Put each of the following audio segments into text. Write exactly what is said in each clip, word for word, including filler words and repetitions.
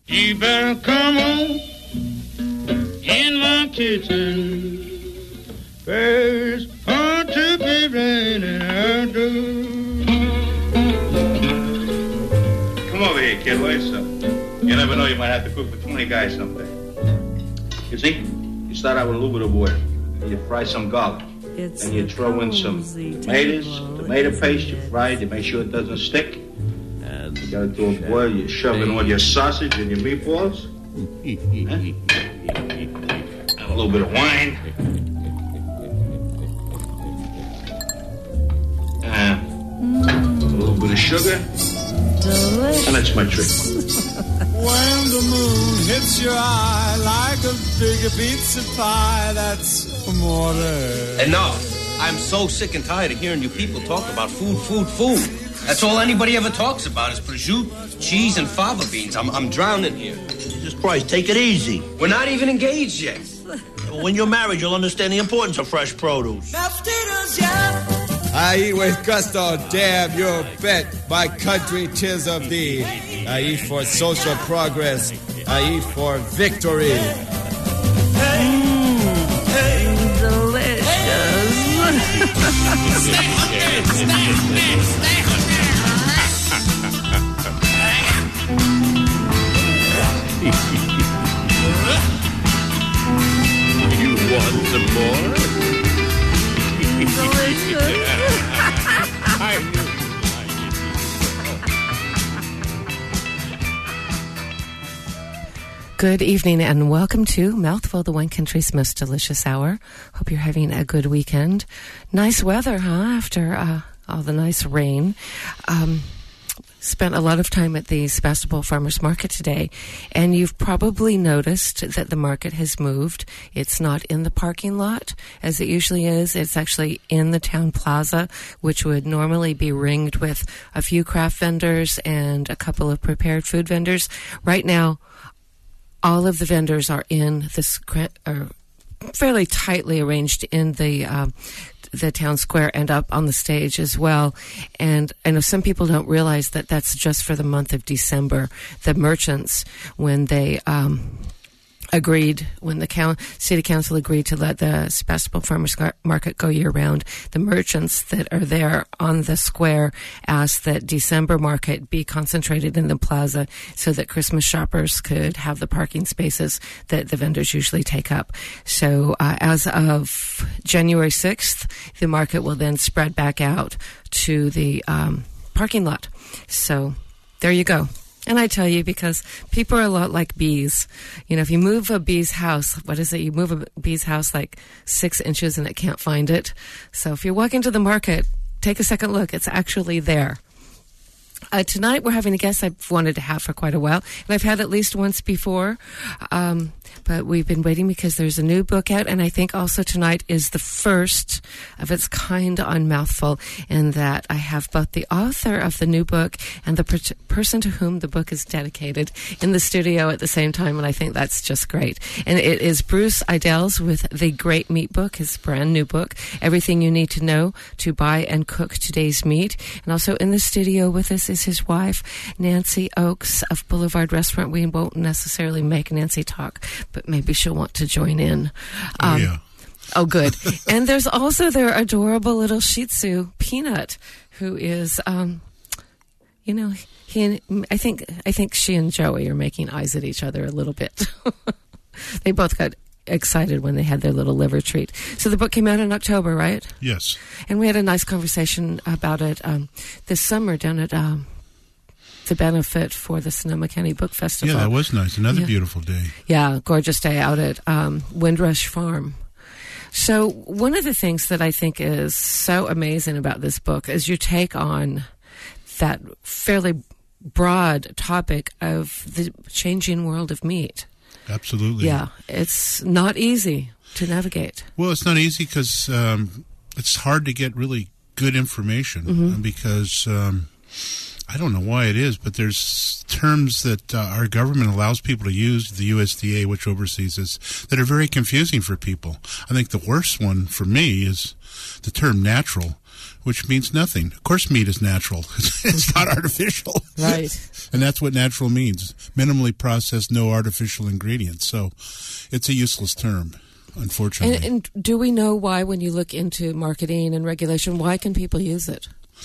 You better come on in my kitchen. There's hard to be raining out there. Come over here, kid. What's up? You never know, you might have to cook for twenty guys someday. You see, you start out with a little bit of oil. You fry some garlic. It's then you throw in some tomatoes, tomato paste. You fry it. You make sure it doesn't stick. And you got it to a boil. You shove in all your sausage and your meatballs. Huh? And a little bit of wine. And a little bit of sugar. Delicious. And that's my trick. When the moon hits your eye like a big pizza pie, that's amore. Enough. I'm so sick and tired of hearing you people talk about food, food, food. That's all anybody ever talks about is prosciutto, cheese, and fava beans. I'm, I'm drowning here. Jesus Christ, take it easy. We're not even engaged yet. When you're married, you'll understand the importance of fresh produce. I eat with gusto, damn you bet. My country, 'tis of thee. I eat for social progress. I eat for victory. Mm, delicious. Stay hungry, stay hungry, stay hungry. You want some more? Delicious. I knew. Good evening and welcome to Mouthful, the Wine Country's most delicious hour. Hope you're having a good weekend. Nice weather, huh? After uh, all the nice rain. Um, spent a lot of time at the Sebastopol Farmers Market today, and you've probably noticed that the market has moved. It's not in the parking lot as it usually is. It's actually in the town plaza, which would normally be ringed with a few craft vendors and a couple of prepared food vendors. Right now, all of the vendors are in this, are fairly tightly arranged in the um, the town square and up on the stage as well. And I know some people don't realize that that's just for the month of December. The merchants, when they um, agreed, when the count, city council agreed to let the Sebastopol Farmers Market go year-round, the merchants that are there on the square asked that December market be concentrated in the plaza so that Christmas shoppers could have the parking spaces that the vendors usually take up. So uh, as of January sixth, the market will then spread back out to the um, parking lot. So there you go. And I tell you, because people are a lot like bees. You know, if you move a bee's house, what is it? You move a bee's house like six inches and it can't find it. So if you walk into the market, take a second look. It's actually there. Uh, tonight we're having a guest I've wanted to have for quite a while, and I've had at least once before, um, but we've been waiting because there's a new book out, and I think also tonight is the first of its kind on Mouthful, in that I have both the author of the new book and the per- person to whom the book is dedicated in the studio at the same time, and I think that's just great. And it is Bruce Idels with The Great Meat Book, his brand new book, Everything You Need to Know to Buy and Cook Today's Meat. And also in the studio with us is his wife, Nancy Oakes of Boulevard Restaurant. We won't necessarily make Nancy talk, but maybe she'll want to join in. Um, oh, yeah. Oh, good. And there's also their adorable little Shih Tzu, Peanut, who is, um, you know, he and, I think I think she and Joey are making eyes at each other a little bit. They both got excited when they had their little liver treat. So the book came out in October, right? Yes. And we had a nice conversation about it um, this summer down at um, the benefit for the Sonoma County Book Festival. Yeah, that was nice. Another yeah. beautiful day. Yeah, gorgeous day out at um, Windrush Farm. So one of the things that I think is so amazing about this book is you take on that fairly broad topic of the changing world of meat. Absolutely. Yeah, it's not easy to navigate. Well, it's not easy because um, it's hard to get really good information Mm-hmm. because um, I don't know why it is, but there's terms that uh, our government allows people to use, the U S D A, which oversees this, that are very confusing for people. I think the worst one for me is the term natural. which means nothing. Of course, meat is natural. It's not artificial. Right. And that's what natural means. Minimally processed, no artificial ingredients. So it's a useless term, unfortunately. And, and do we know why, when you look into marketing and regulation, why can people use it?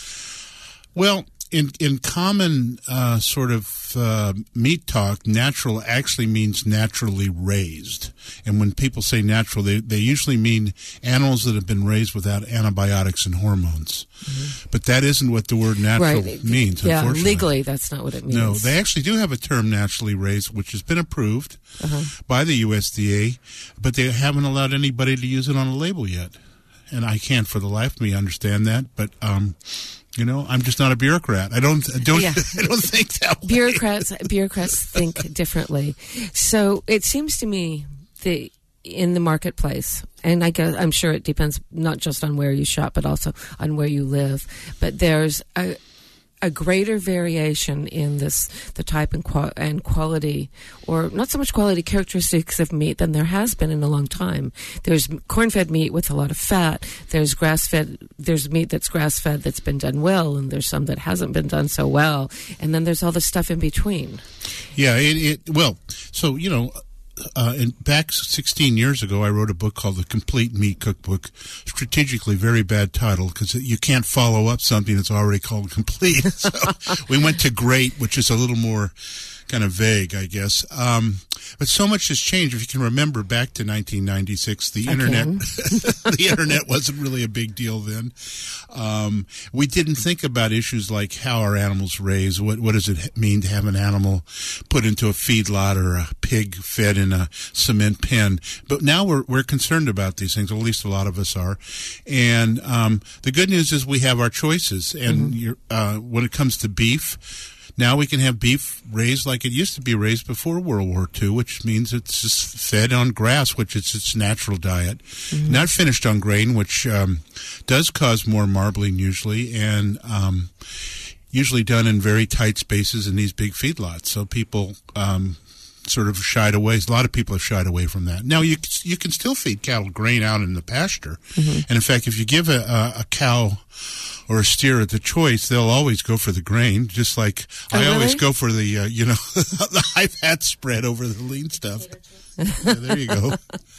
Well, in in common uh, sort of uh, meat talk, natural actually means naturally raised. And when people say natural, they, they usually mean animals that have been raised without antibiotics and hormones. Mm-hmm. But that isn't what the word natural right. means, yeah, unfortunately. Legally, that's not what it means. No, they actually do have a term, naturally raised, which has been approved uh-huh. by the U S D A, but they haven't allowed anybody to use it on a label yet. And I can't for the life of me understand that, but... um You know, I'm just not a bureaucrat. I don't, I don't, yeah. I don't think that way. Bureaucrats, bureaucrats think differently. So it seems to me that in the marketplace, and I guess I'm sure it depends not just on where you shop, but also on where you live. But there's a a greater variation in this the type and, qual- and quality, or not so much quality characteristics of meat than there has been in a long time. There's corn-fed meat with a lot of fat. There's grass-fed. There's meat that's grass-fed that's been done well, and there's some that hasn't been done so well. And then there's all the stuff in between. Yeah. It, it well. So you know. Uh, and back sixteen years ago, I wrote a book called The Complete Meat Cookbook. Strategically, very bad title because you can't follow up something that's already called complete. So we went to great, which is a little more kind of vague, I guess. Um, but so much has changed. If you can remember back to nineteen ninety-six, the I internet, the internet wasn't really a big deal then. Um, we didn't think about issues like how are animals raised? What, what does it mean to have an animal put into a feedlot or a pig fed in a cement pen? But now we're, we're concerned about these things, or at least a lot of us are. And, um, the good news is we have our choices. And mm-hmm. you're, uh, when it comes to beef, now we can have beef raised like it used to be raised before World War Two, which means it's just fed on grass, which is its natural diet. Mm-hmm. Not finished on grain, which um, does cause more marbling usually, and um, usually done in very tight spaces in these big feedlots. So people um, sort of shied away. A lot of people have shied away from that. Now, you, you can still feed cattle grain out in the pasture. Mm-hmm. And, in fact, if you give a, a, a cow or a steer the choice, they'll always go for the grain, just like oh, I really? always go for the, uh, you know, the high fat spread over the lean stuff. Yeah, there you go.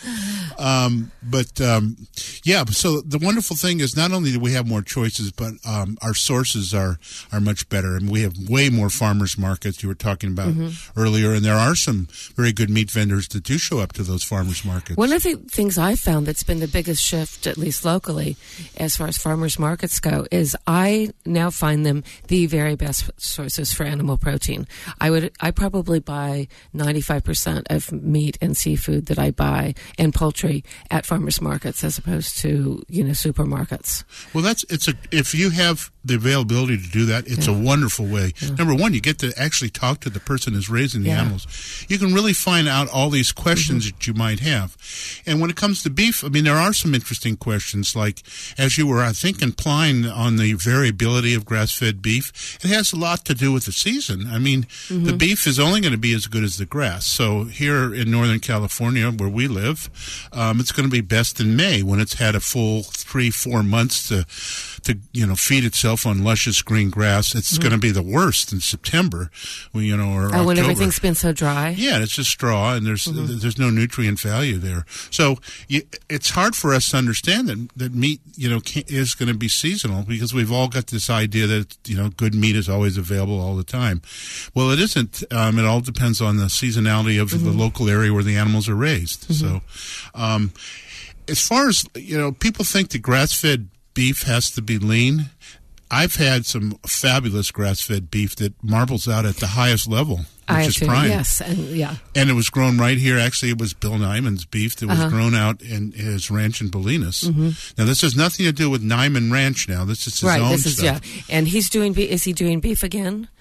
Um, but, um, yeah, so the wonderful thing is not only do we have more choices, but um, our sources are, are much better. And we have way more farmers markets you were talking about mm-hmm. earlier. And there are some very good meat vendors that do show up to those farmers markets. One of the things I've found that's been the biggest shift, at least locally, as far as farmers markets go, is I now find them the very best sources for animal protein. I would, I probably buy ninety-five percent of meat and seafood that I buy and poultry at farmers markets as opposed to, you know, supermarkets. Well, that's it's a if you have the availability to do that, it's yeah. a wonderful way. Yeah. Number one, you get to actually talk to the person who's raising the yeah. animals. You can really find out all these questions mm-hmm. that you might have. And when it comes to beef, I mean, there are some interesting questions, like, as you were, I think, implying on the variability of grass-fed beef, it has a lot to do with the season. I mean, mm-hmm. the beef is only going to be as good as the grass. So here in Northern California, where we live, um, it's going to be best in May when it's had a full three, four months to, to you know, feed itself on luscious green grass. It's mm-hmm. going to be the worst in September, when, you know, or oh, October. When everything's been so dry. Yeah, it's just straw, and there's mm-hmm. there's no nutrient value there. So you, it's hard for us to understand that that meat, you know, can, is going to be seasonal, because we've all got this idea that, you know, good meat is always available all the time. Well, it isn't. Um, it all depends on the seasonality of mm-hmm. the local area where the animals are raised. Mm-hmm. So, um, as far as, you know, people think that grass-fed beef has to be lean. I've had some fabulous grass-fed beef that marbles out at the highest level, which I is too, prime. Yes, and yeah, and it was grown right here. Actually, it was Bill Nyman's beef that was uh-huh. grown out in his ranch in Bolinas. Mm-hmm. Now, this has nothing to do with Nyman Ranch. Now, this is his right, own this is, stuff. Yeah, and he's doing. Is he doing beef again?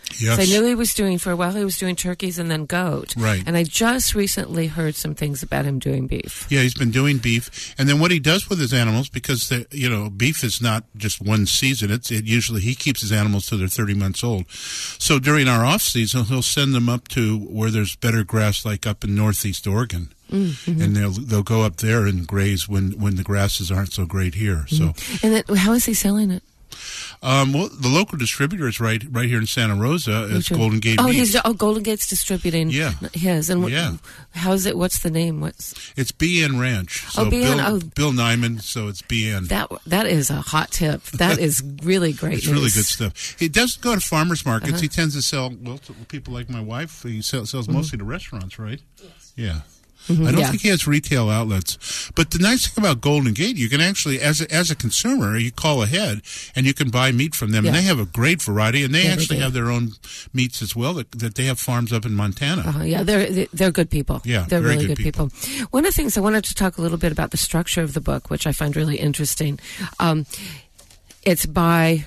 Yes. So I knew he was doing, for a while, he was doing turkeys and then goat. Right. And I just recently heard some things about him doing beef. Yeah, he's been doing beef. And then what he does with his animals, because, the, you know, beef is not just one season. It's it usually, he keeps his animals till they're thirty months old. So during our off season, he'll send them up to where there's better grass, like up in northeast Oregon. Mm-hmm. And they'll they'll go up there and graze when, when the grasses aren't so great here. So, mm-hmm. And then, how is he selling it? Um, well, the local distributor is right right here in Santa Rosa. It's Which Golden Gate Oh, Meat. he's, oh, Golden Gate's distributing Yeah. his. And what, Yeah. how's it? What's the name? What's It's B N Ranch. So Oh, B N, Bill, oh. Bill Nyman, so it's B N. that? That is a hot tip. That is really great. It's news. really good stuff. He doesn't go to farmers markets. Uh-huh. He tends to sell, well, to people like my wife. He sells, sells Mm-hmm. mostly to restaurants, right? Yes. Yeah. Mm-hmm, I don't yeah. think he has retail outlets. But the nice thing about Golden Gate, you can actually, as a, as a consumer, you call ahead and you can buy meat from them. Yeah. And they have a great variety, and they Yeah, they actually do. have their own meats as well that, that they have farms up in Montana. Uh, yeah, they're they're good people. Yeah, they're very really good good people. One of the things I wanted to talk a little bit about the structure of the book, which I find really interesting. Um, it's by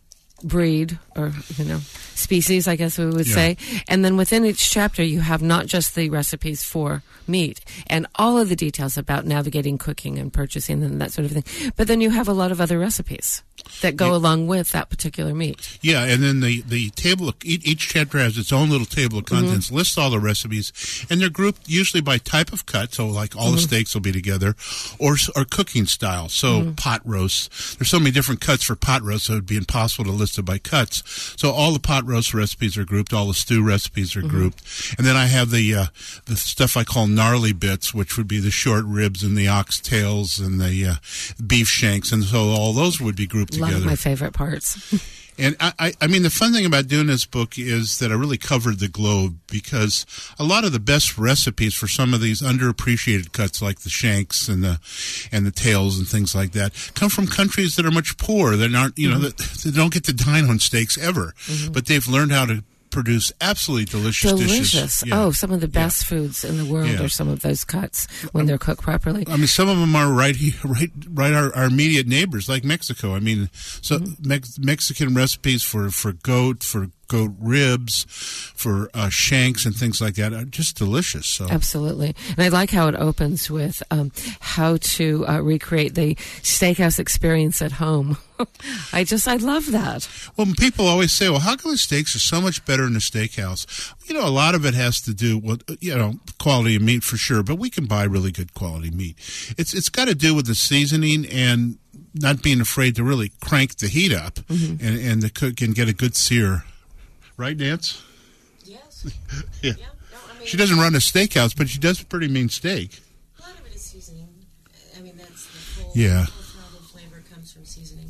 breed, or you know, species, I guess we would Yeah. say, and then within each chapter you have not just the recipes for meat and all of the details about navigating cooking and purchasing and that sort of thing, but then you have a lot of other recipes that go Yeah. along with that particular meat. Yeah, and then the, the table, of, each each chapter has its own little table of contents, Mm-hmm. lists all the recipes, and they're grouped usually by type of cut, so like all Mm-hmm. the steaks will be together, or s- or cooking style, so Mm-hmm. pot roasts. There's so many different cuts for pot roast, so it would be impossible to list it by cuts. So all the pot roast recipes are grouped, all the stew recipes are Mm-hmm. grouped, and then I have the uh, the stuff I call gnarly bits, which would be the short ribs and the ox tails and the uh, beef shanks, and so all those would be grouped Love together. my favorite parts. And I, I, I mean, the fun thing about doing this book is that I really covered the globe, because a lot of the best recipes for some of these underappreciated cuts, like the shanks and the and the tails and things like that, come from countries that are much poorer, that aren't, you know, that, that don't get to dine on steaks ever, but they've learned how to produce absolutely delicious, Delicious. dishes. Yeah. Oh, some of the best foods in the world Yeah. are some of those cuts when they're cooked properly. I mean, some of them are right here, right, right. Our, our immediate neighbors, like Mexico. I mean, so Mm-hmm. Mex- Mexican recipes for, for goat, for goat ribs, for uh, shanks and things like that are just delicious. So Absolutely. And I like how it opens with um, how to uh, recreate the steakhouse experience at home. I just, I love that. Well, people always say, well, how come the steaks are so much better in a steakhouse? You know, a lot of it has to do with, you know, quality of meat for sure, but we can buy really good quality meat. It's It's got to do with the seasoning and not being afraid to really crank the heat up, Mm-hmm. and, and the cook can get a good sear. Right, Nance? Yes. Yeah. Yeah. No, I mean, She doesn't run a steakhouse, but she does a pretty mean steak. a lot of it is seasoning. I mean, that's the full, Yeah. full throttle flavor comes from seasoning,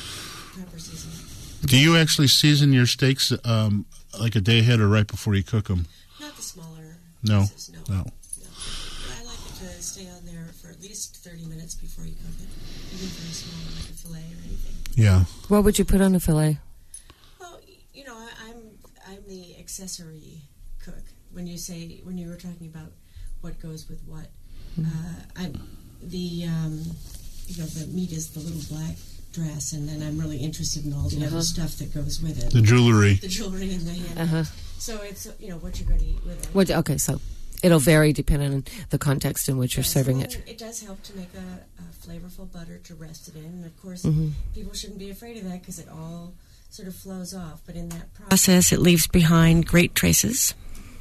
proper seasoning. Do you actually season your steaks um, like a day ahead or right before you cook them? Not the smaller No. pieces, no. No. No. But I like it to stay on there for at least thirty minutes before you cook it, even for a small, like a fillet or anything. Yeah. What would you put on a fillet? Well, y- you know, I, I'm I'm the accessory cook. When you say when you were talking about what goes with what, uh, I'm the um, you know the meat is the little black dress, and then I'm really interested in all the Uh-huh. other stuff that goes with it, The jewelry. the jewelry and the hand. Uh-huh. So it's you know what you're going to eat with it. What, okay, so it'll vary depending on the context in which you're Yes, serving and it. It does help to make a, a flavorful butter to rest it in. And of course, Mm-hmm. people shouldn't be afraid of that because it all sort of flows off. But in that process, it leaves behind great traces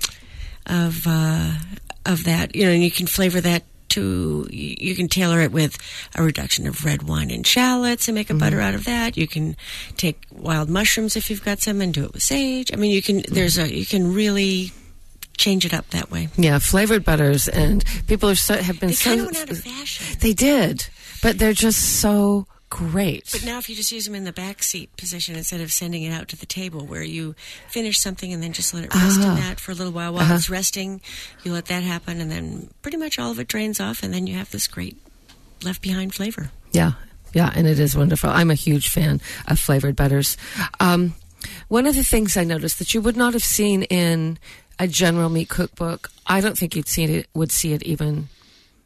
of uh, of that. You know, and you can flavor that to. You can tailor it with a reduction of red wine and shallots and make a butter out of that. You can take wild mushrooms if you've got some and do it with sage. I mean, you can. There's a. You can really change it up that way. Yeah, flavored butters, and people are so, have been They so. kind of went out of fashion. They did, but they're just so great. But now if you just use them in the back seat position instead of sending it out to the table where you finish something and then just let it rest Ah. in that for a little while. While Uh-huh. it's resting, you let that happen and then pretty much all of it drains off and then you have this great left behind flavor. Yeah, yeah, and it is wonderful. I'm a huge fan of flavored butters. Um, one of the things I noticed that you would not have seen in a general meat cookbook, I don't think you'd see it would see it even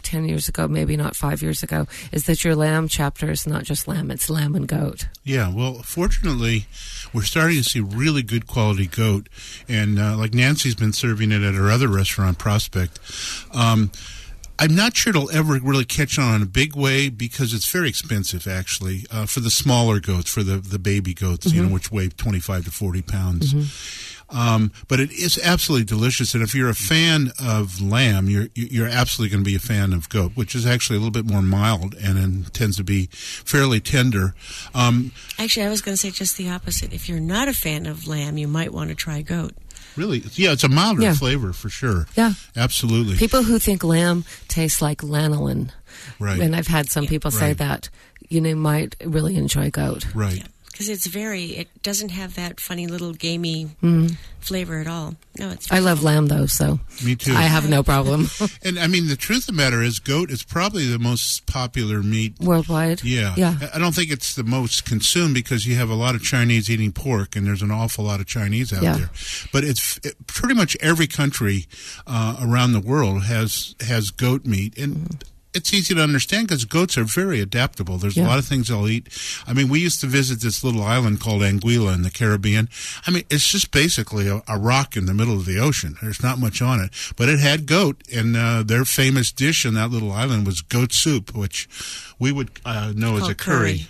ten years ago, maybe not five years ago, is that your lamb chapter is not just lamb, it's lamb and goat. Yeah, well, fortunately, we're starting to see really good quality goat, and uh, like Nancy's been serving it at her other restaurant, Prospect. Um, I'm not sure it'll ever really catch on in a big way because it's very expensive, actually, uh, for the smaller goats, for the, the baby goats, mm-hmm. you know, which weigh twenty-five to forty pounds. Mm-hmm. Um, but it is absolutely delicious, and if you're a fan of lamb, you're you're absolutely going to be a fan of goat, which is actually a little bit more mild and, and tends to be fairly tender. Um, actually, I was going to say just the opposite. If you're not a fan of lamb, you might want to try goat. Really? Yeah, it's a milder yeah. flavor for sure. Yeah. Absolutely. People who think lamb tastes like lanolin, right. and I've had some yeah. people say right. that, you know, might really enjoy goat. Right. Because yeah. it's very, it doesn't have that funny little gamey mm. flavor at all. No, it's. I love lamb though, so me too. I have no problem. And I mean, the truth of the matter is, goat is probably the most popular meat worldwide. Yeah, yeah. I don't think it's the most consumed because you have a lot of Chinese eating pork, and there's an awful lot of Chinese out yeah. there. But it's it, pretty much every country uh, around the world has has goat meat, and. Mm. It's easy to understand because goats are very adaptable. There's yeah. a lot of things they'll eat. I mean, we used to visit this little island called Anguilla in the Caribbean. I mean, it's just basically a, a rock in the middle of the ocean. There's not much on it. But it had goat, and uh, their famous dish on that little island was goat soup, which we would uh, know as a curry. curry.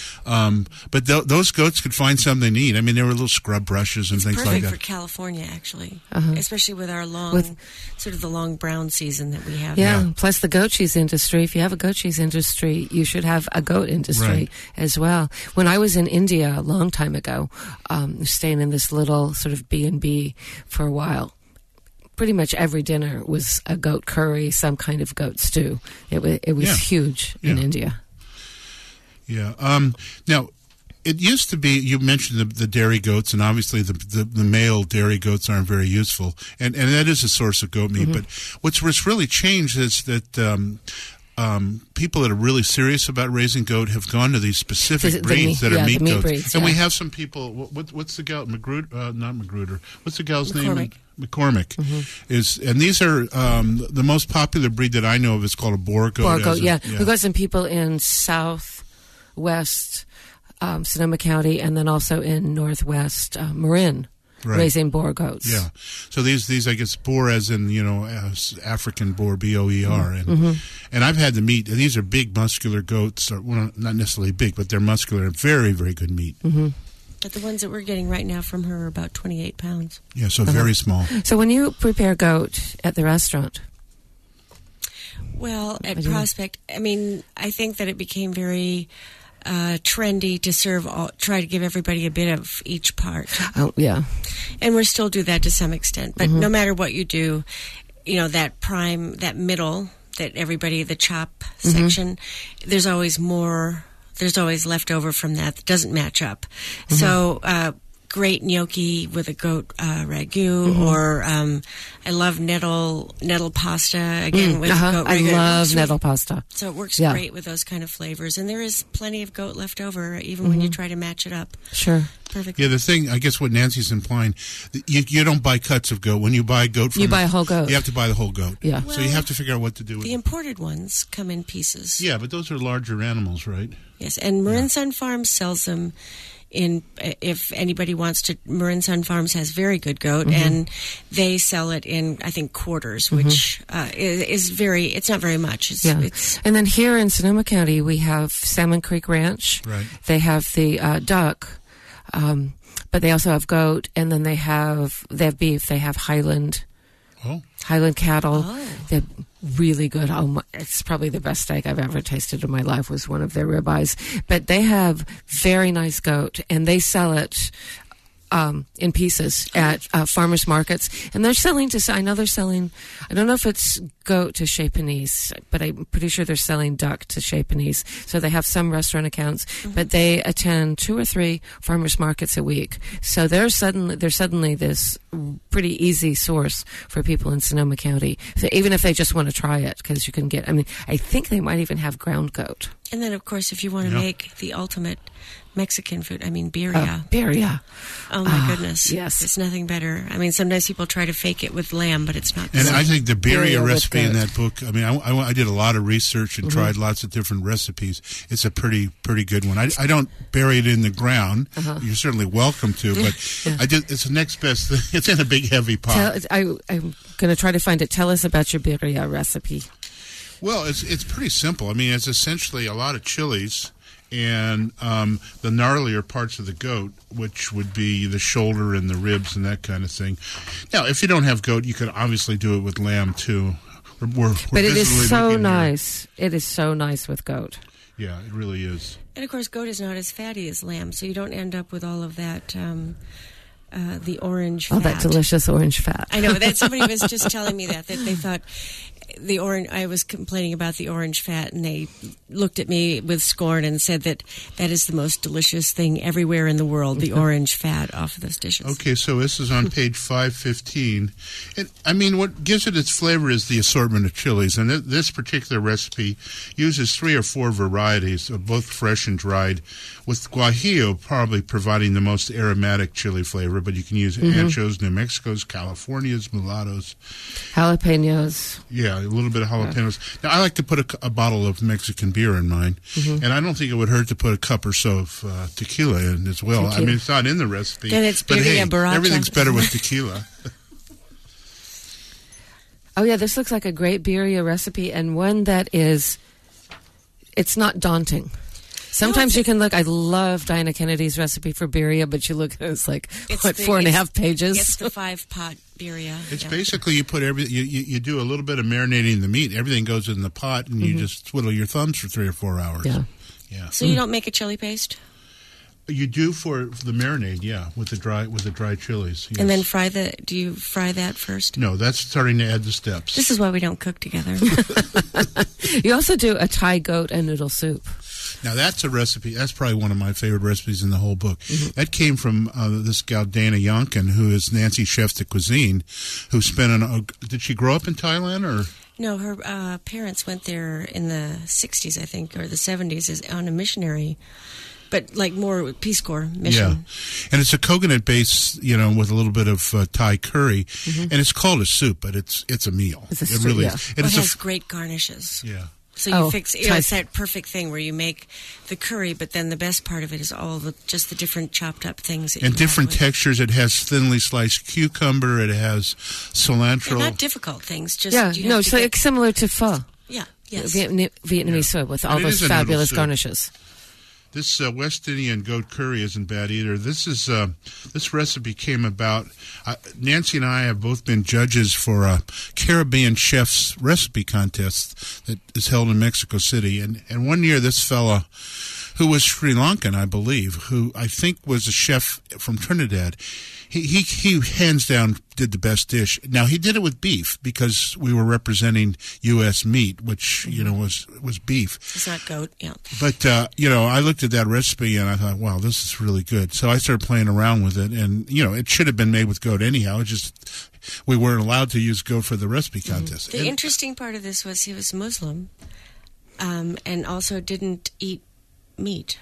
Um, but th- those goats could find something to eat. I mean, there were little scrub brushes and it's things like that. Perfect for California, actually, uh-huh. especially with our long, with, sort of the long brown season that we have. Yeah, now. Plus the goat cheese industry. If you have a goat cheese industry, you should have a goat industry right. as well. When I was in India a long time ago, um, staying in this little sort of B and B for a while, pretty much every dinner was a goat curry, some kind of goat stew. It was it was yeah. huge in yeah. India. Yeah. Um, now, it used to be, you mentioned the, the dairy goats, and obviously the, the, the male dairy goats aren't very useful, and, and that is a source of goat meat. Mm-hmm. But what's, what's really changed is that um, um, people that are really serious about raising goat have gone to these specific the, breeds the, that yeah, are meat, meat goats. Breeds, and yeah. we have some people, what, what's the gal, Magruder, uh, not Magruder, what's the gal's McCormick. name? McCormick mm-hmm. is, and these are um, the most popular breed that I know of is called a boar goat. Boar goat, a, yeah. yeah. We've got some people in South West um, Sonoma County, and then also in Northwest uh, Marin, right. raising boar goats. Yeah. So these, these I guess, boar as in, you know, as African boar, B O E R. And mm-hmm. and I've had the meat. These are big, muscular goats. Or, well, not necessarily big, but they're muscular and very, very good meat. Mm-hmm. But the ones that we're getting right now from her are about twenty-eight pounds. Yeah, so uh-huh. very small. So when you prepare goat at the restaurant? Well, at Prospect, I mean, I think that it became very uh, trendy to serve, all, try to give everybody a bit of each part. Oh, yeah. And we still do that to some extent. But mm-hmm. no matter what you do, you know, that prime, that middle, that everybody, the chop mm-hmm. section, there's always more, there's always leftover from that that doesn't match up. Mm-hmm. So, uh, great gnocchi with a goat uh, ragu, mm-hmm. or um, I love nettle nettle pasta again mm, with uh-huh. goat I ragu. love nettle pasta. So it works yeah. great with those kind of flavors, and there is plenty of goat left over, even mm-hmm. when you try to match it up. Sure, perfect. Yeah, the thing, I guess, what Nancy's implying, you you don't buy cuts of goat. When you buy goat, from you buy a whole goat. You have to buy the whole goat. Yeah, well, so you have to figure out what to do with the it. imported ones come in pieces. Yeah, but those are larger animals, right? Yes, and Marin yeah. Sun Farms sells them. In if anybody wants to, Marin Sun Farms has very good goat, mm-hmm. and they sell it in I think quarters, mm-hmm. which uh, is, is very. It's not very much. It's, yeah, it's, and then here in Sonoma County we have Salmon Creek Ranch. Right. They have the uh, duck, um, but they also have goat, and then they have they have beef. They have Highland. Oh. Highland cattle. Oh. They're really good. Oh my, it's probably the best steak I've ever tasted in my life was one of their ribeyes. But they have very nice goat, and they sell it um, in pieces at uh, farmers markets. And they're selling to, I know they're selling, I don't know if it's goat to Chez Panisse, but I'm pretty sure they're selling duck to Chez Panisse. So they have some restaurant accounts, mm-hmm. but they attend two or three farmers markets a week. So they're suddenly, they're suddenly this pretty easy source for people in Sonoma County. So even if they just want to try it, because you can get, I mean, I think they might even have ground goat. And then, of course, if you want to yeah. make the ultimate Mexican food, I mean, birria. Oh, birria. Oh, my ah, goodness. Yes. It's nothing better. I mean, sometimes people try to fake it with lamb, but it's not. And the I same. think the birria Birria recipe in goat. that book. I mean, I, I, I did a lot of research and Mm-hmm. tried lots of different recipes. It's a pretty pretty good one. I, I don't bury it in the ground. Uh-huh. You're certainly welcome to, but Yeah. I did. It's the next best thing. It's in a big heavy pot. Tell, I, I'm going to try to find it. Tell us about your birria recipe. Well, it's it's pretty simple. I mean, it's essentially a lot of chilies and um, the gnarlier parts of the goat, which would be the shoulder and the ribs and that kind of thing. Now, if you don't have goat, you can obviously do it with lamb too. We're, we're, we're But it is visibly so looking here. nice. It is so nice with goat. Yeah, it really is. And of course, goat is not as fatty as lamb, so you don't end up with all of that, um, uh, the orange fat. Oh, that delicious orange fat. I know that somebody was just telling me that that they thought the orange. I was complaining about the orange fat, and they looked at me with scorn and said that that is the most delicious thing everywhere in the world. The orange fat off of those dishes. Okay, so this is on page five fifteen. And, I mean, what gives it its flavor is the assortment of chilies. And th- this particular recipe uses three or four varieties of both fresh and dried, with Guajillo probably providing the most aromatic chili flavor, but you can use Mm-hmm. anchos, New Mexico's, California's, mulattoes. Jalapenos. Yeah, a little bit of jalapenos. Now, I like to put a, a bottle of Mexican beer in mine, Mm-hmm. and I don't think it would hurt to put a cup or so of uh, tequila in as well. I Tequila. mean, it's not in the recipe. Then it's but birria hey, borracha. everything's better with tequila. Oh, yeah, this looks like a great birria recipe and one that is, it's not daunting. Sometimes you can look, I love Diana Kennedy's recipe for birria, but you look at it, it's like, It's what, the- four and a it's- half pages? It's the five pot birria. It's yeah. basically you put every you, you, you do a little bit of marinating the meat. Everything goes in the pot, and you just twiddle your thumbs for three or four hours. Yeah. yeah. So you don't make a chili paste, You do for, for the marinade, yeah, with the dry with the dry chilies. Yes. and then fry the. Do you fry that first? no, that's starting to add the steps. This is why we don't cook together. You also do a Thai goat and noodle soup. Now that's a recipe. That's probably one of my favorite recipes in the whole book. Mm-hmm. That came from uh, this gal Dana Yonkin, who is Nancy Chef de Cuisine, who spent an. Uh, did she grow up in Thailand or? No, her uh, parents went there in the sixties, I think, or the seventies, as on a missionary, but like more Peace Corps mission. Yeah, and it's a coconut base, you know, with a little bit of uh, Thai curry, and it's called a soup, but it's it's a meal. It's a it soup, really yeah. is. And Well, it's it a has f- great garnishes. yeah. So you Oh, fix, you know, Thai- it's that perfect thing where you make the curry, but then the best part of it is all the just the different chopped up things. That And you different have with- textures. It has thinly sliced cucumber. It has cilantro. They're not difficult things. Just Yeah, you have no, to it's like get- similar to pho. yeah, yes. Vietnam- Vietnamese food with all it those is a noodle fabulous soup. garnishes. This uh, West Indian goat curry isn't bad either. This is uh, this recipe came about. Uh, Nancy and I have both been judges for a Caribbean chef's recipe contest that is held in Mexico City, and and one year this fella, who was Sri Lankan, I believe, who I think was a chef from Trinidad. He, he he hands down did the best dish. Now he did it with beef because we were representing U S meat, which you know was was beef. It's not goat. Yeah. But, uh, you know, I looked at that recipe and I thought, wow, this is really good. So I started playing around with it. And, you know, it should have been made with goat anyhow. It's just we weren't allowed to use goat for the recipe contest. The And- interesting part of this was he was Muslim, um, and also didn't eat meat.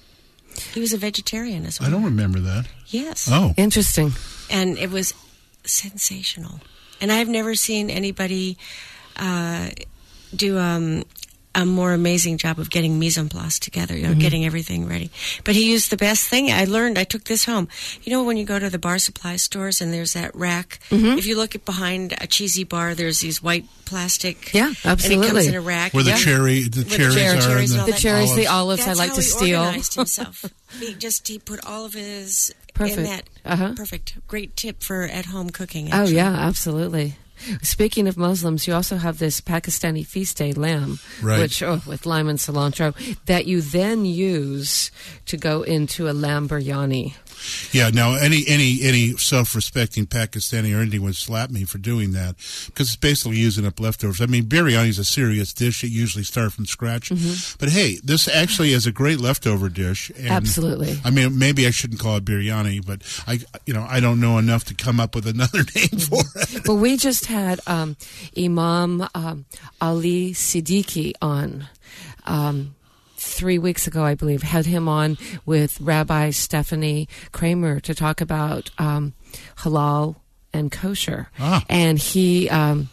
He was a vegetarian as well. I don't remember that. Yes. Oh. Interesting. And it was sensational. And I've never seen anybody uh, do um, a more amazing job of getting mise en place together, you know, Mm-hmm. getting everything ready. But he used the best thing. I learned, I took this home. You know, when you go to the bar supply stores and there's that rack, Mm-hmm. if you look at behind a cheesy bar, there's these white plastic. Yeah, And it absolutely. comes in a rack. Where the Yeah. cherry, the With the cherries cherry- are. cherries and and all The that. cherries, the olives. olives, That's I like how to he steal. organized himself. He just he put all of his Perfect. in that. Uh-huh. Perfect. Great tip for at home cooking. Oh, actually. yeah, absolutely. Speaking of Muslims, you also have this Pakistani feast day lamb, Right. which oh, with lime and cilantro, that you then use to go into a lamb biryani. Yeah, now any any any self-respecting Pakistani or Indian would slap me for doing that because it's basically using up leftovers. I mean, biryani is a serious dish. You usually start from scratch. Mm-hmm. But hey, this actually is a great leftover dish. And, Absolutely. I mean, maybe I shouldn't call it biryani, but I, you know, I don't know enough to come up with another name for it. Well, we just had um, Imam um, Ali Siddiqui on um, three weeks ago, I believe. Had him on with Rabbi Stephanie Kramer to talk about um, halal and kosher. Ah. And he um,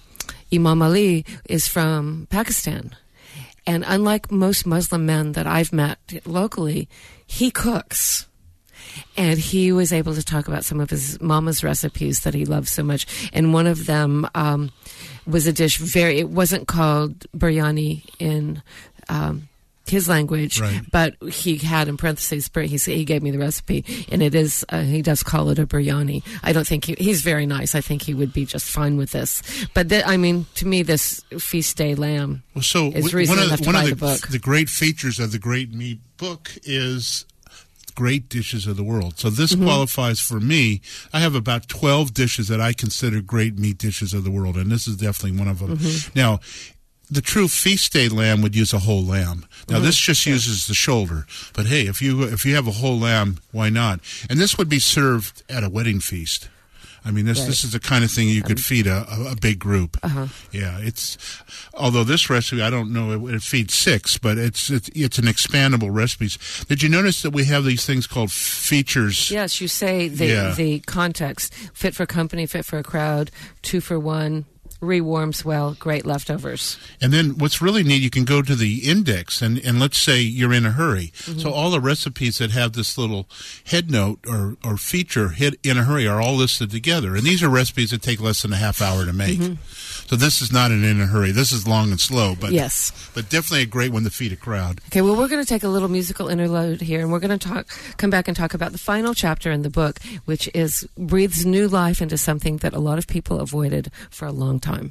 Imam Ali is from Pakistan. And unlike most Muslim men that I've met locally, he cooks. And he was able to talk about some of his mama's recipes that he loves so much. And one of them um, was a dish very, it wasn't called biryani in um, his language, right. but he had in parentheses, he, he gave me the recipe, and it is, uh, he does call it a biryani. I don't think he, he's very nice. I think he would be just fine with this. But th- I mean, to me, this feast day lamb well, so is w- reason one enough of, to one buy of the, the book. The great features of the Great Meat book is great dishes of the world. So this mm-hmm. qualifies for me. I have about twelve dishes that I consider great meat dishes of the world, and this is definitely one of them. Mm-hmm. Now, the true feast day lamb would use a whole lamb. Now, mm-hmm. this just sure. uses the shoulder. But hey, if you if you have a whole lamb, why not? And this would be served at a wedding feast. I mean, this right. this is the kind of thing you could um, feed a, a, a big group. Uh-huh. Yeah, it's although this recipe I don't know it, it feeds six, but it's, it's it's an expandable recipe. Did you notice that we have these things called features? Yes, you say the yeah. the context: fit for company, fit for a crowd, two for one. Rewarms well, great leftovers. And then what's really neat, you can go to the index, and, and let's say you're in a hurry. Mm-hmm. So all the recipes that have this little head note or, or feature hit in a hurry are all listed together. And these are recipes that take less than a half hour to make. Mm-hmm. So this is not an in a hurry. This is long and slow, but yes, but definitely a great one to feed a crowd. Okay, well, we're going to take a little musical interlude here, and we're going to talk, come back and talk about the final chapter in the book, which is breathes new life into something that a lot of people avoided for a long time.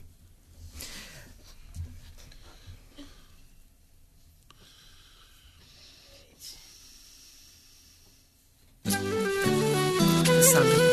Sun.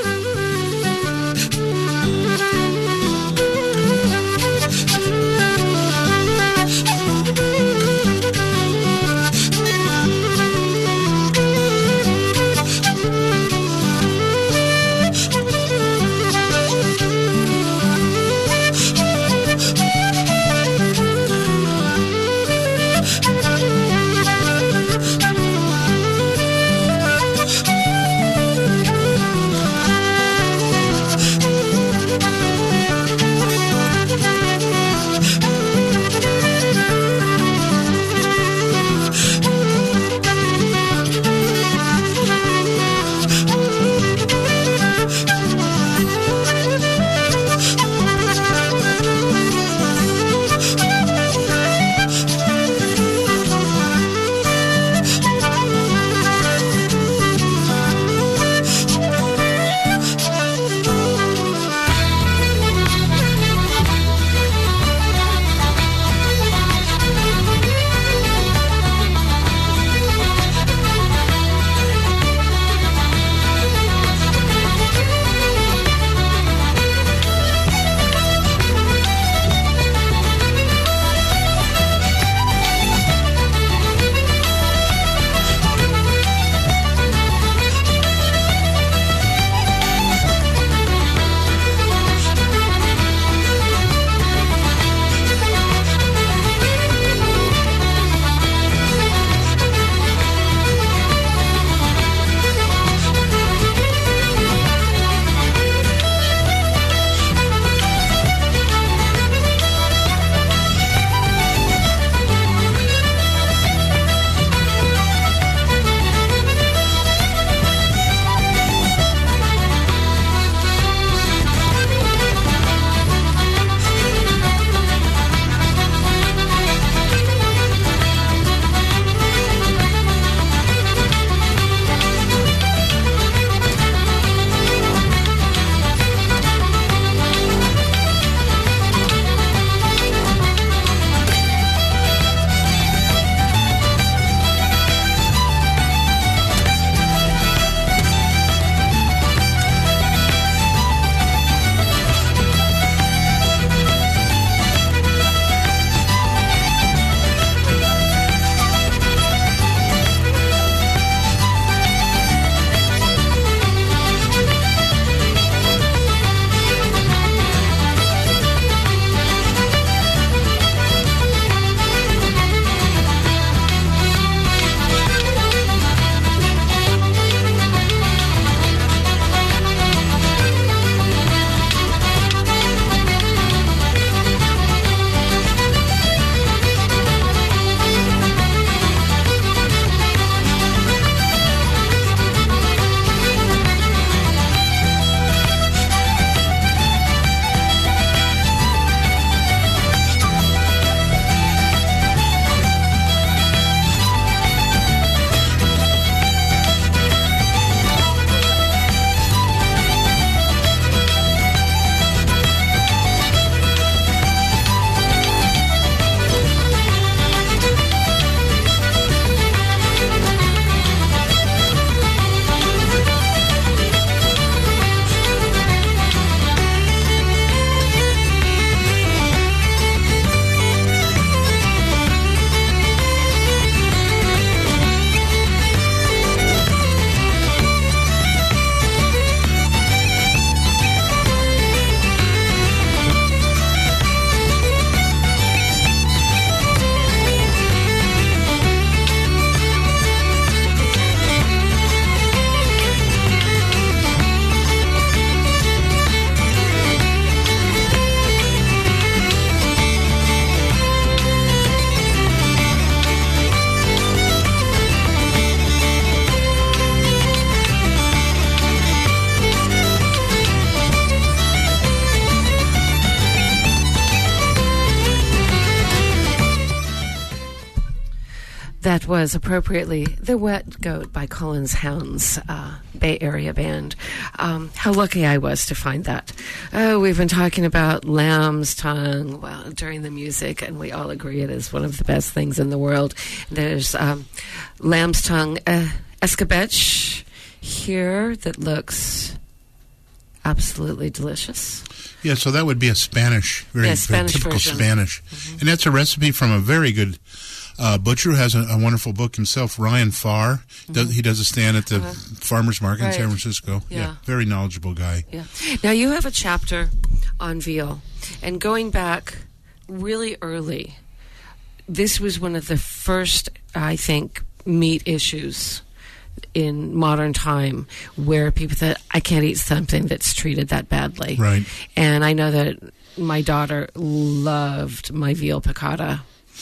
That was appropriately The Wet Goat by Collins Hounds, uh, Bay Area band. Um, how lucky I was to find that. Oh, we've been talking about lamb's tongue well, during the music, and we all agree it is one of the best things in the world. There's um, lamb's tongue uh, escabeche here that looks absolutely delicious. Yeah, so that would be a Spanish, very, yeah, Spanish very typical version. Spanish. Mm-hmm. And that's a recipe from a very good uh, butcher who has a, a wonderful book himself, Ryan Farr. Mm-hmm. Does, he does a stand at the uh-huh. farmer's market right. in San Francisco. Yeah. yeah, very knowledgeable guy. Yeah. Now, you have a chapter on veal. And going back really early, this was one of the first, I think, meat issues in modern time where people thought, I can't eat something that's treated that badly. Right. And I know that my daughter loved my veal piccata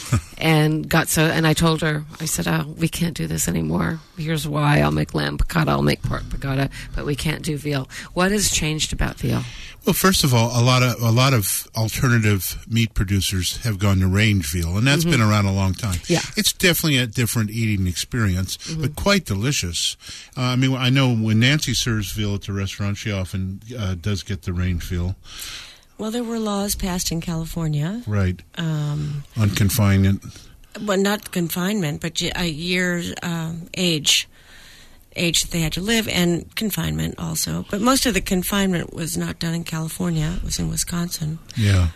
and got so, and I told her, I said, oh, we can't do this anymore. Here's why. I'll make lamb piccata, I'll make pork piccata, but we can't do veal. What has changed about veal? Well, first of all, a lot of a lot of alternative meat producers have gone to range veal, and that's mm-hmm. been around a long time. Yeah. It's definitely a different eating experience, mm-hmm. but quite delicious. Uh, I mean, I know when Nancy serves veal at the restaurant, she often uh, does get the range veal. Well, there were laws passed in California. Right. Um, on confinement. Well, not confinement, but a year's um, age. age that they had to live, and confinement also. But most of the confinement was not done in California. It was in Wisconsin. Yeah.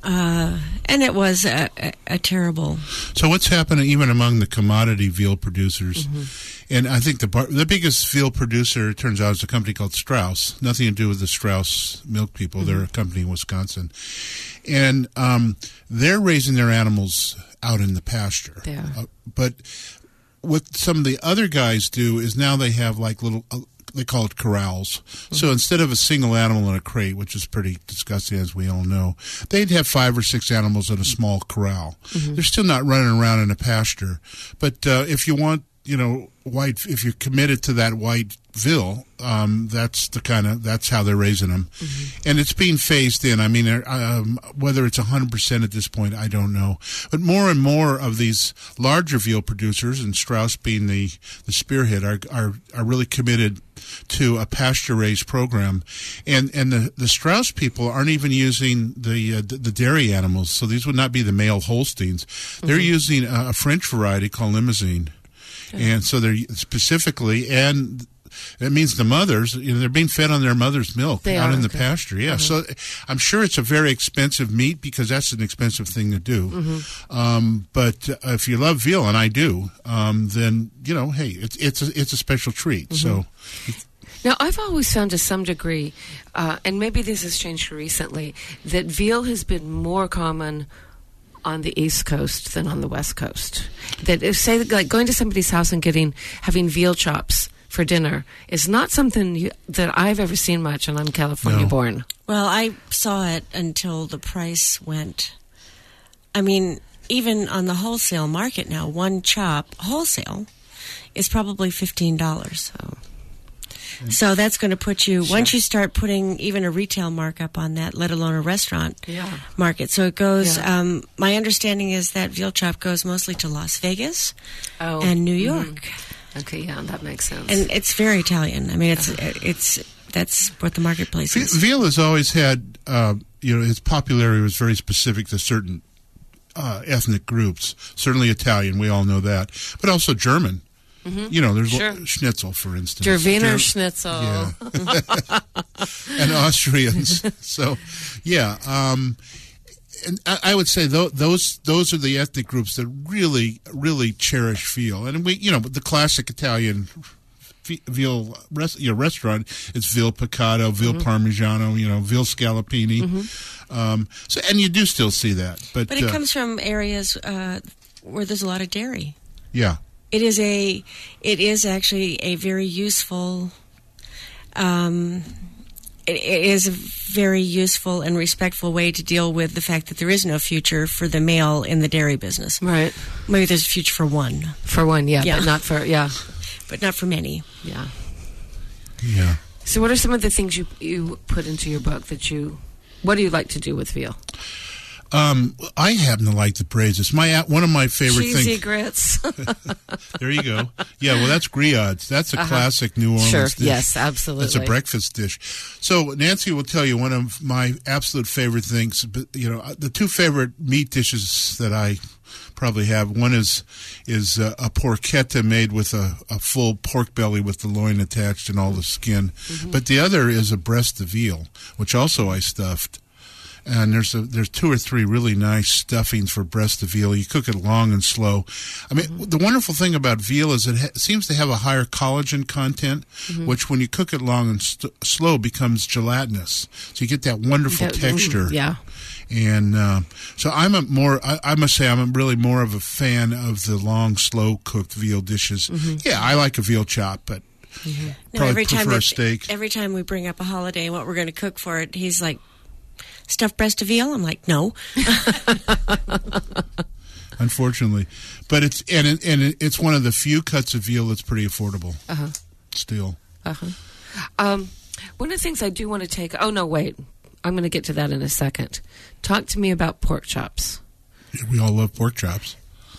Uh, and it was a, a, a terrible... So what's happening even among the commodity veal producers? Mm-hmm. And I think the bar- the biggest veal producer, it turns out, is a company called Strauss. Nothing to do with the Strauss milk people. Mm-hmm. They're a company in Wisconsin. And um, they're raising their animals out in the pasture. Yeah. Uh, but... What some of the other guys do is now they have like little, uh, they call it corrals. Mm-hmm. So instead of a single animal in a crate, which is pretty disgusting as we all know, they'd have five or six animals in a small corral. Mm-hmm. They're still not running around in a pasture. But uh, if you want, you know, white, if you're committed to that white veal, um, that's the kind of, that's how they're raising them. Mm-hmm. And it's being phased in. I mean, um, whether it's one hundred percent at this point, I don't know. But more and more of these larger veal producers, and Strauss being the, the spearhead, are, are, are really committed to a pasture-raised program. And, and the, the Strauss people aren't even using the, uh, the, the dairy animals. So these would not be the male Holsteins. They're mm-hmm. using a, a French variety called Limousin. Okay. And so they're specifically, and it means the mothers, you know, they're being fed on their mother's milk they out are, in the okay. pasture. Yeah. Mm-hmm. So I'm sure it's a very expensive meat because that's an expensive thing to do. Mm-hmm. Um, but uh, if you love veal, and I do, um, then, you know, hey, it's, it's, a, it's a special treat. Mm-hmm. So. Now, I've always found to some degree, uh, and maybe this has changed recently, that veal has been more common on the East Coast than on the West Coast. That if, say, like going to somebody's house and getting having veal chops for dinner is not something you, that I've ever seen much, and I'm California no. born. Well, I saw it until the price went. I mean, even on the wholesale market now, one chop wholesale is probably fifteen dollars. So. So that's going to put you, sure. once you start putting even a retail markup on that, let alone a restaurant yeah. market. So it goes, yeah. um, my understanding is that veal chop goes mostly to Las Vegas oh. and New York. Mm-hmm. Okay, yeah, that makes sense. And it's very Italian. I mean, it's, it's, that's what the marketplace is. Veal has always had, uh, you know, its popularity was very specific to certain uh, ethnic groups. Certainly Italian, we all know that, but also German. Mm-hmm. You know, there's sure. Schnitzel, for instance. Der Wiener Ger- Schnitzel. Yeah. And Austrians. So, yeah. Um, and I, I would say th- those those are the ethnic groups that really, really cherish veal. And we, you know, the classic Italian veal rest, you know, restaurant is veal piccata, veal mm-hmm. parmigiano, you know, veal scallopini. Mm-hmm. Um, so, and you do still see that, but but it uh, comes from areas uh, where there's a lot of dairy. Yeah. It is a, it is actually a very useful, um, it, it is a very useful and respectful way to deal with the fact that there is no future for the male in the dairy business. Right. Maybe there's a future for one. For one, yeah, yeah. but not for, yeah. But not for many. Yeah. Yeah. So what are some of the things you, you put into your book that you, what do you like to do with veal? Um, I happen to like the braised. It's my one of my favorite Cheesy things. grits. There you go. Yeah, well, that's griots. That's a uh-huh. classic New Orleans sure. dish. Yes, absolutely. That's a breakfast dish. So Nancy will tell you one of my absolute favorite things. You know, the two favorite meat dishes that I probably have. One is is uh, a porchetta made with a, a full pork belly with the loin attached and all the skin. Mm-hmm. But the other is a breast of veal, which also I stuffed. And there's a, there's two or three really nice stuffings for breast of veal. You cook it long and slow. I mean, mm-hmm. the wonderful thing about veal is it ha- seems to have a higher collagen content, mm-hmm. which when you cook it long and st- slow becomes gelatinous. So you get that wonderful that, texture. Mm, yeah. And uh, so I'm a more, I, I must say, I'm a really more of a fan of the long, slow cooked veal dishes. Mm-hmm. Yeah, I like a veal chop, but mm-hmm. no, probably every prefer time a it, steak. Every time we bring up a holiday and what we're going to cook for it, he's like, stuffed breast of veal? I'm like, no. Unfortunately. But it's, and, it, and it, it's one of the few cuts of veal that's pretty affordable. Uh-huh. Still. Uh-huh. Um, one of the things I do want to take, oh, no, wait. I'm going to get to that in a second. Talk to me about pork chops. Yeah, we all love pork chops.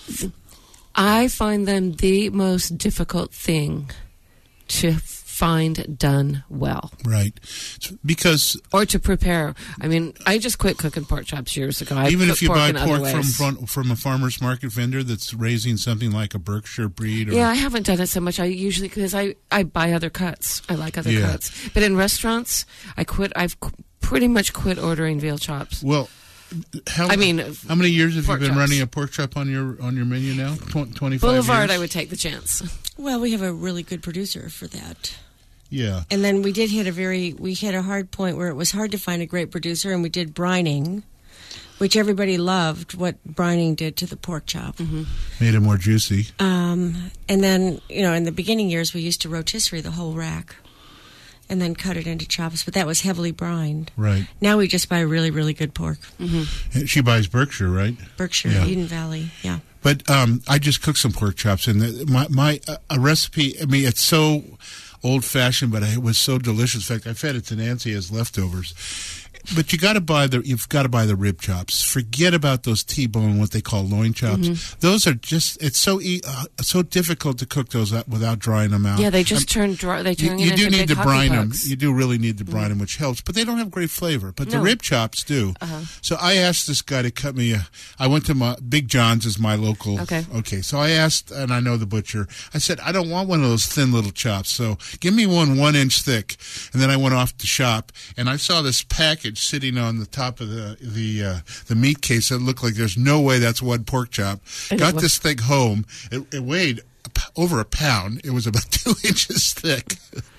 I find them the most difficult thing to find done well. Right. Because... Or to prepare. I mean, I just quit cooking pork chops years ago. I even if you pork buy pork from, from from a farmer's market vendor that's raising something like a Berkshire breed. Or, yeah, I haven't done it so much. I usually, because I, I buy other cuts. I like other yeah. cuts. But in restaurants, I quit. I've qu- pretty much quit ordering veal chops. Well... How, I mean, how many years have you been chops. running a pork chop on your on your menu now? twenty-five Boulevard, years? I would take the chance. Well, we have a really good producer for that. Yeah. And then we did hit a very, we hit a hard point where it was hard to find a great producer, and we did brining, which everybody loved what brining did to the pork chop. Mm-hmm. Made it more juicy. Um, and then, you know, in the beginning years, we used to rotisserie the whole rack and then cut it into chops, but that was heavily brined. Right. Now we just buy really, really good pork. Mm-hmm. She buys Berkshire, right? Berkshire, yeah. Eden Valley, yeah. But um, I just cooked some pork chops, and the, my, my uh, a recipe, I mean, it's so old-fashioned, but it was so delicious. In fact, I fed it to Nancy as leftovers. But you got to buy the you've got to buy the rib chops. Forget about those T-bone, what they call loin chops. Mm-hmm. Those are just it's so e- uh, so difficult to cook those up without drying them out. Yeah, they just um, turn dry. They turn you, you into do need big to brine them. pucks. You do really need to brine mm-hmm. them, which helps. But they don't have great flavor. But no. the rib chops do. Uh-huh. So I asked this guy to cut me. A, I went to my Big John's is my local. Okay. Okay. So I asked, and I know the butcher. I said I don't want one of those thin little chops. So give me one one inch thick. And then I went off to shop, and I saw this package sitting on the top of the the uh, the meat case that looked like there's no way that's one pork chop. It Got was- this thing home. It, it weighed a p- over a pound. It was about two inches thick.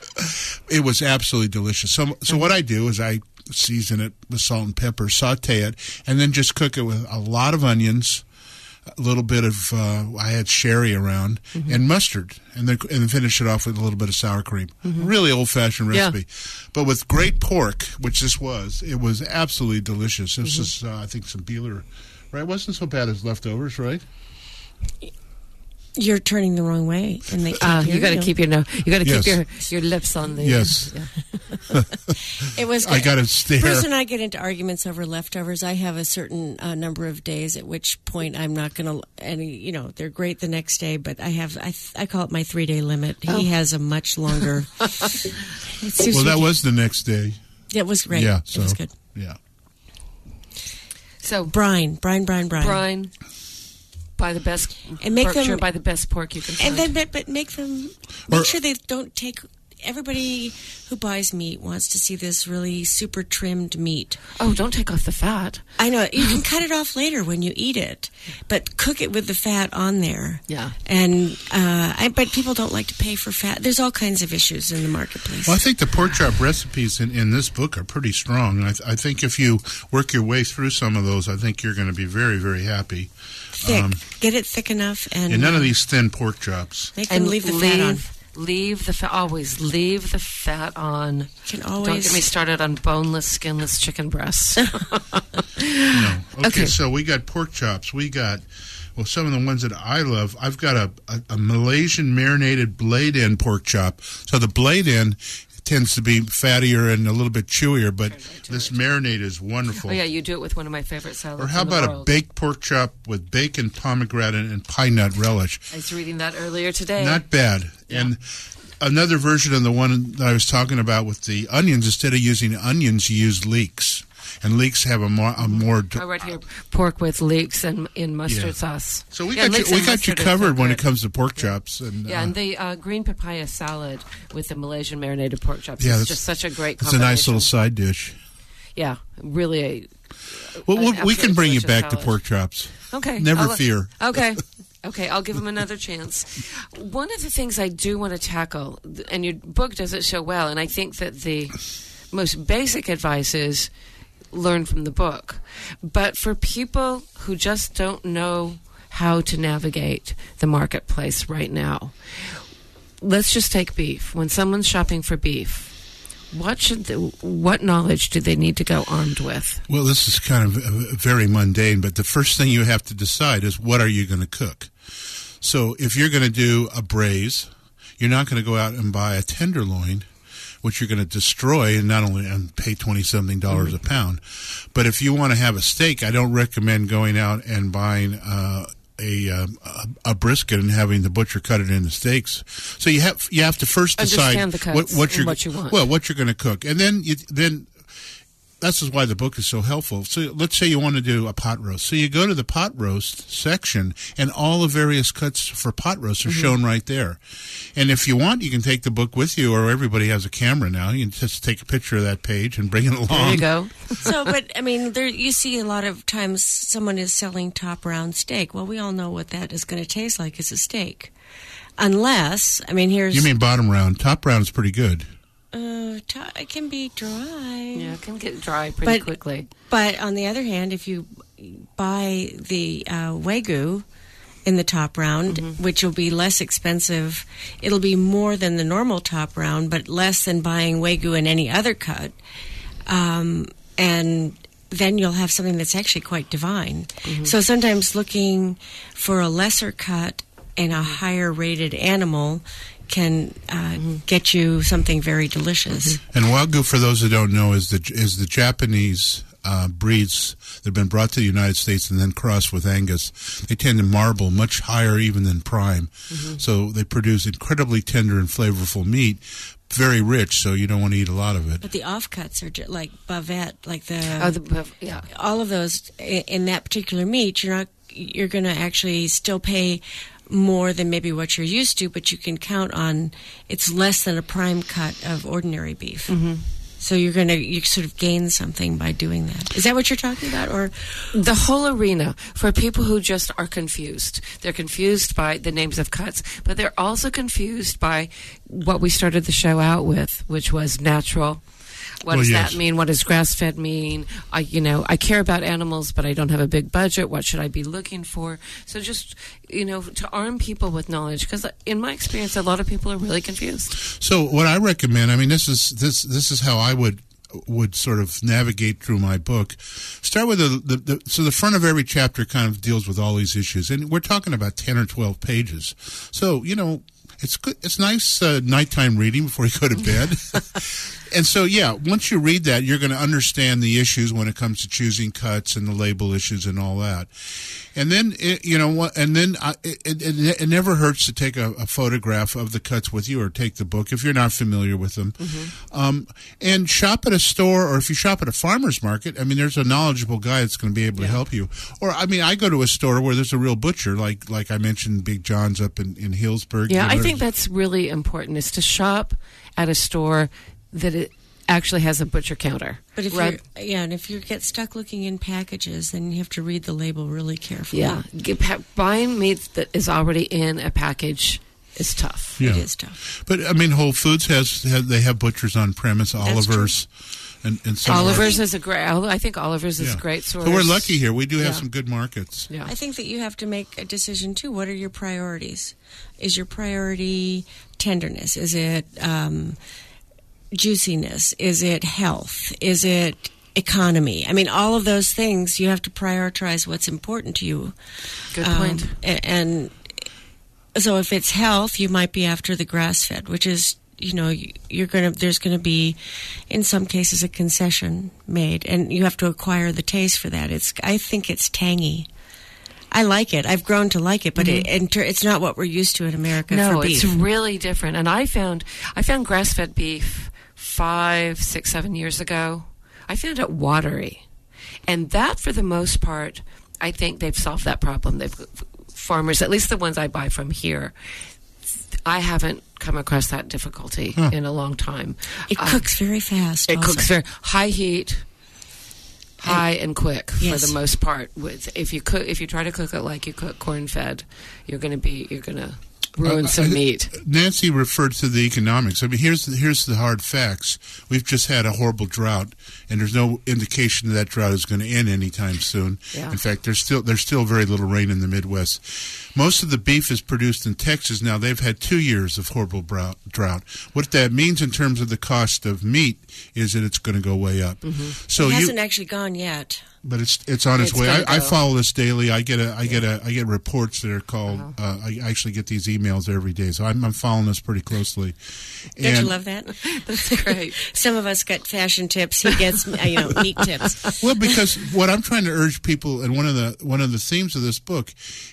It was absolutely delicious. So so what I do is I season it with salt and pepper, saute it, and then just cook it with a lot of onions, a little bit of uh, I had sherry around, mm-hmm. and mustard, and then and then finish it off with a little bit of sour cream. Mm-hmm. Really old-fashioned recipe, yeah. But with great pork, which this was, it was absolutely delicious. This mm-hmm. is, uh, I think, some Beeler, right? It wasn't so bad as leftovers, right? You're turning the wrong way, and they uh, you got to keep your no, you got to yes. keep your, your lips on the. Yes, yeah. It was. I got to stare. Bruce and I get into arguments over leftovers. I have a certain uh, number of days at which point I'm not going to. Any, you know, they're great the next day, but I have. I, I call it my three day limit. Oh. He has a much longer. Well, that was the next day. It was great. Yeah, so, it was good. Yeah. So brine, brine, brine, brine, brine. Buy the best and make Berkshire, them, buy the best pork you can find. And then, but, but make them, make or, sure they don't take, everybody who buys meat wants to see this really super trimmed meat. Oh, don't take off the fat. I know. You can cut it off later when you eat it, but cook it with the fat on there. Yeah. And, uh, I, but people don't like to pay for fat. There's all kinds of issues in the marketplace. Well, I think the pork chop recipes in, in this book are pretty strong. I, th- I think if you work your way through some of those, I think you're going to be very, very happy. Thick. Um, Get it thick enough, and, and none of these thin pork chops. Make them and leave the leave, fat on. Leave the fat. Always leave the fat on. You can always. Don't get me started on boneless, skinless chicken breasts. No. Okay, Okay. So we got pork chops. We got, well, some of the ones that I love. I've got a, a, a Malaysian marinated blade end pork chop. So the blade end tends to be fattier and a little bit chewier, but this marinade is wonderful. Oh, yeah, you do it with one of my favorite salads. Or how in the about world. a baked pork chop with bacon, pomegranate, and pine nut relish? I was reading that earlier today. Not bad. Yeah. And another version of the one that I was talking about with the onions, instead of using onions, you use leeks. And leeks have a more... A more oh, right here, pork with leeks and in mustard Yeah. sauce. So we Yeah, got you, leeks we and got you mustard are covered so when it good. comes to pork chops. And, Yeah, uh, and the uh, green papaya salad with the Malaysian marinated pork chops Yeah, is that's- just such a great it's a combination. nice little side dish. Yeah, really a... Well, an we we can absolutely bring you delicious back salad. to pork chops. Okay. Never I'll- fear. Okay. Okay, I'll give him another chance. One of the things I do want to tackle, and your book does it so well, and I think that the most basic advice is learn from the book. But for people who just don't know how to navigate the marketplace right now, let's just take beef. When someone's shopping for beef, what should the, what knowledge do they need to go armed with? Well, this is kind of uh, very mundane, but the first thing you have to decide is what are you going to cook? So if you're going to do a braise, you're not going to go out and buy a tenderloin, which you're going to destroy and not only and pay twenty-something dollars mm-hmm. a pound. But if you want to have a steak, I don't recommend going out and buying uh, a, uh, a a brisket and having the butcher cut it into steaks. So you have you have to first decide Understand the cuts what, what and you're what you want. well what you're going to cook, and then you, then. This is why the book is so helpful. So let's say you want to do a pot roast. So you go to the pot roast section, and all the various cuts for pot roast are mm-hmm. shown right there. And if you want, you can take the book with you, or everybody has a camera now. You can just take a picture of that page and bring it along. There you go. So, but, I mean, there you see a lot of times someone is selling top round steak. Well, we all know what that is going to taste like as a steak. Unless, I mean, here's... You mean bottom round. Top round is pretty good. Uh, t- it can be dry. Yeah, it can get dry pretty but, quickly. But on the other hand, if you buy the uh, Wagyu in the top round, mm-hmm. which will be less expensive, it'll be more than the normal top round, but less than buying Wagyu in any other cut. Um, and then you'll have something that's actually quite divine. Mm-hmm. So sometimes looking for a lesser cut and a higher rated animal can uh, mm-hmm. get you something very delicious. Mm-hmm. And Wagyu, for those who don't know, is the is the Japanese uh, breeds that have been brought to the United States and then crossed with Angus. They tend to marble much higher even than prime. Mm-hmm. So they produce incredibly tender and flavorful meat, very rich, so you don't want to eat a lot of it. But the offcuts are just like bavette, like the, oh, the yeah. all of those in, in that particular meat. You're not you're going to actually still pay more than maybe what you're used to, but you can count on it's less than a prime cut of ordinary beef. Mm-hmm. So you're going to you sort of gain something by doing that. Is that what you're talking about, or the whole arena for people who just are confused? They're confused by the names of cuts, but they're also confused by what we started the show out with, which was natural. What well, does yes. that mean? What does grass-fed mean? I, you know, I care about animals, but I don't have a big budget. What should I be looking for? So just, you know, to arm people with knowledge, because in my experience, a lot of people are really confused. So what I recommend, I mean, this is this this is how I would would sort of navigate through my book. Start with the, the, the so the front of every chapter kind of deals with all these issues, and we're talking about ten or twelve pages. So you know. It's good. It's nice uh, nighttime reading before you go to bed. And so, yeah, once you read that, you're going to understand the issues when it comes to choosing cuts and the label issues and all that. And then, it, you know, and then uh, it, it, it never hurts to take a, a photograph of the cuts with you or take the book if you're not familiar with them. Mm-hmm. Um, and shop at a store, or if you shop at a farmer's market, I mean, there's a knowledgeable guy that's going to be able yeah. to help you. Or, I mean, I go to a store where there's a real butcher, like like I mentioned, Big John's up in, in Hillsburg. Yeah, you know, I think that's really important, is to shop at a store that it actually has a butcher counter. But if right? you're, yeah, and if you get stuck looking in packages, then you have to read the label really carefully. Yeah, Get, pa- buying meat that is already in a package is tough. Yeah. It is tough. But I mean, Whole Foods has, has they have butchers on premise. That's Oliver's, and, and some Oliver's is a great. I think Oliver's is yeah. a great source. So we're lucky here. We do have yeah. some good markets. Yeah. I think that you have to make a decision too. What are your priorities? Is your priority tenderness? Is it um, juiciness? Is it health? Is it economy? I mean, all of those things, you have to prioritize what's important to you. Good um, point. And so if it's health, you might be after the grass-fed, which is you know, you're gonna there's gonna be, in some cases, a concession made, and you have to acquire the taste for that. It's I think it's tangy. I like it. I've grown to like it, but mm-hmm. it, it's not what we're used to in America. No, for beef. It's really different. And I found I found grass-fed beef five, six, seven years ago. I found it watery, and that, for the most part, I think they've solved that problem. They've farmers, at least the ones I buy from here, I haven't come across that difficulty huh. in a long time. It uh, cooks very fast. It also. cooks very high heat, high and, and quick yes. for the most part. With if you cook, if you try to cook it like you cook corn fed, you're going to be you're going to ruin uh, some I, meat. Nancy referred to the economics. I mean, here's the, here's the hard facts. We've just had a horrible drought, and there's no indication that, that drought is going to end anytime soon. Yeah. In fact, there's still there's still very little rain in the Midwest. Most of the beef is produced in Texas now. They've had two years of horrible drought. What that means in terms of the cost of meat is that it's going to go way up. Mm-hmm. So it hasn't you, actually gone yet. But it's it's on its, it's way. I, I go. follow this daily. I get a I get a I get reports that are called. Uh-huh. Uh, I actually get these emails every day, so I'm, I'm following this pretty closely. Don't and you love that? That's great. Some of us get fashion tips. He gets you know meat tips. Well, because what I'm trying to urge people, and one of the one of the themes of this book,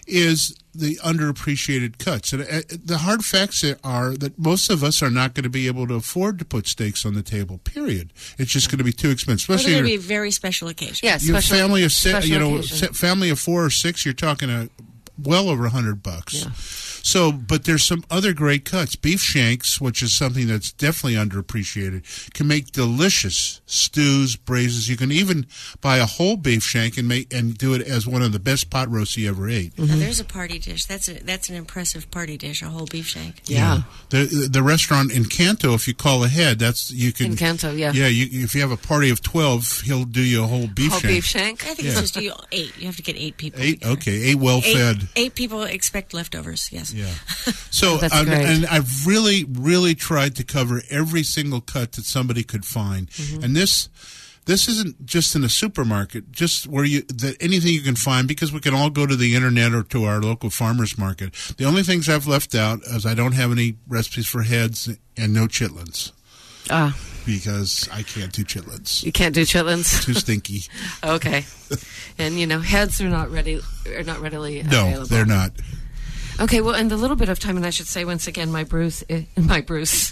is the underappreciated cuts. And uh, the hard facts are that most of us are not going to be able to afford to put steaks on the table, period. It's just going to be too expensive. Especially well, going to be a very special occasion. Yeah, your special, family of six, you know, occasion. family of four or six, you're talking a well over a hundred bucks. Yeah. So, but there's some other great cuts. Beef shanks, which is something that's definitely underappreciated, can make delicious stews, braises. You can even buy a whole beef shank and make and do it as one of the best pot roasts you ever ate. Mm-hmm. Now, there's a party dish. That's a, that's an impressive party dish, a whole beef shank. Yeah. yeah. The the restaurant in Canto, if you call ahead, that's you can. In Canto, yeah. Yeah, you, if you have a party of twelve, he'll do you a whole beef whole shank. beef shank? I think yeah. it's just you, eight. You have to get eight people. Eight, together. okay, eight well fed. Eight, eight people expect leftovers. Yes. Yeah. So, That's um, great. and I've really, really tried to cover every single cut that somebody could find, Mm-hmm. and this. This isn't just in a supermarket, just where you that anything you can find, because we can all go to the internet or to our local farmers market. The only things I've left out is I don't have any recipes for heads and no chitlins. Ah. Because I can't do chitlins. You can't do chitlins? Too stinky. Okay. And, you know, heads are not ready are not readily no, available. They're not. Okay, well, in the little bit of time, and I should say once again, my Bruce, uh, my Bruce,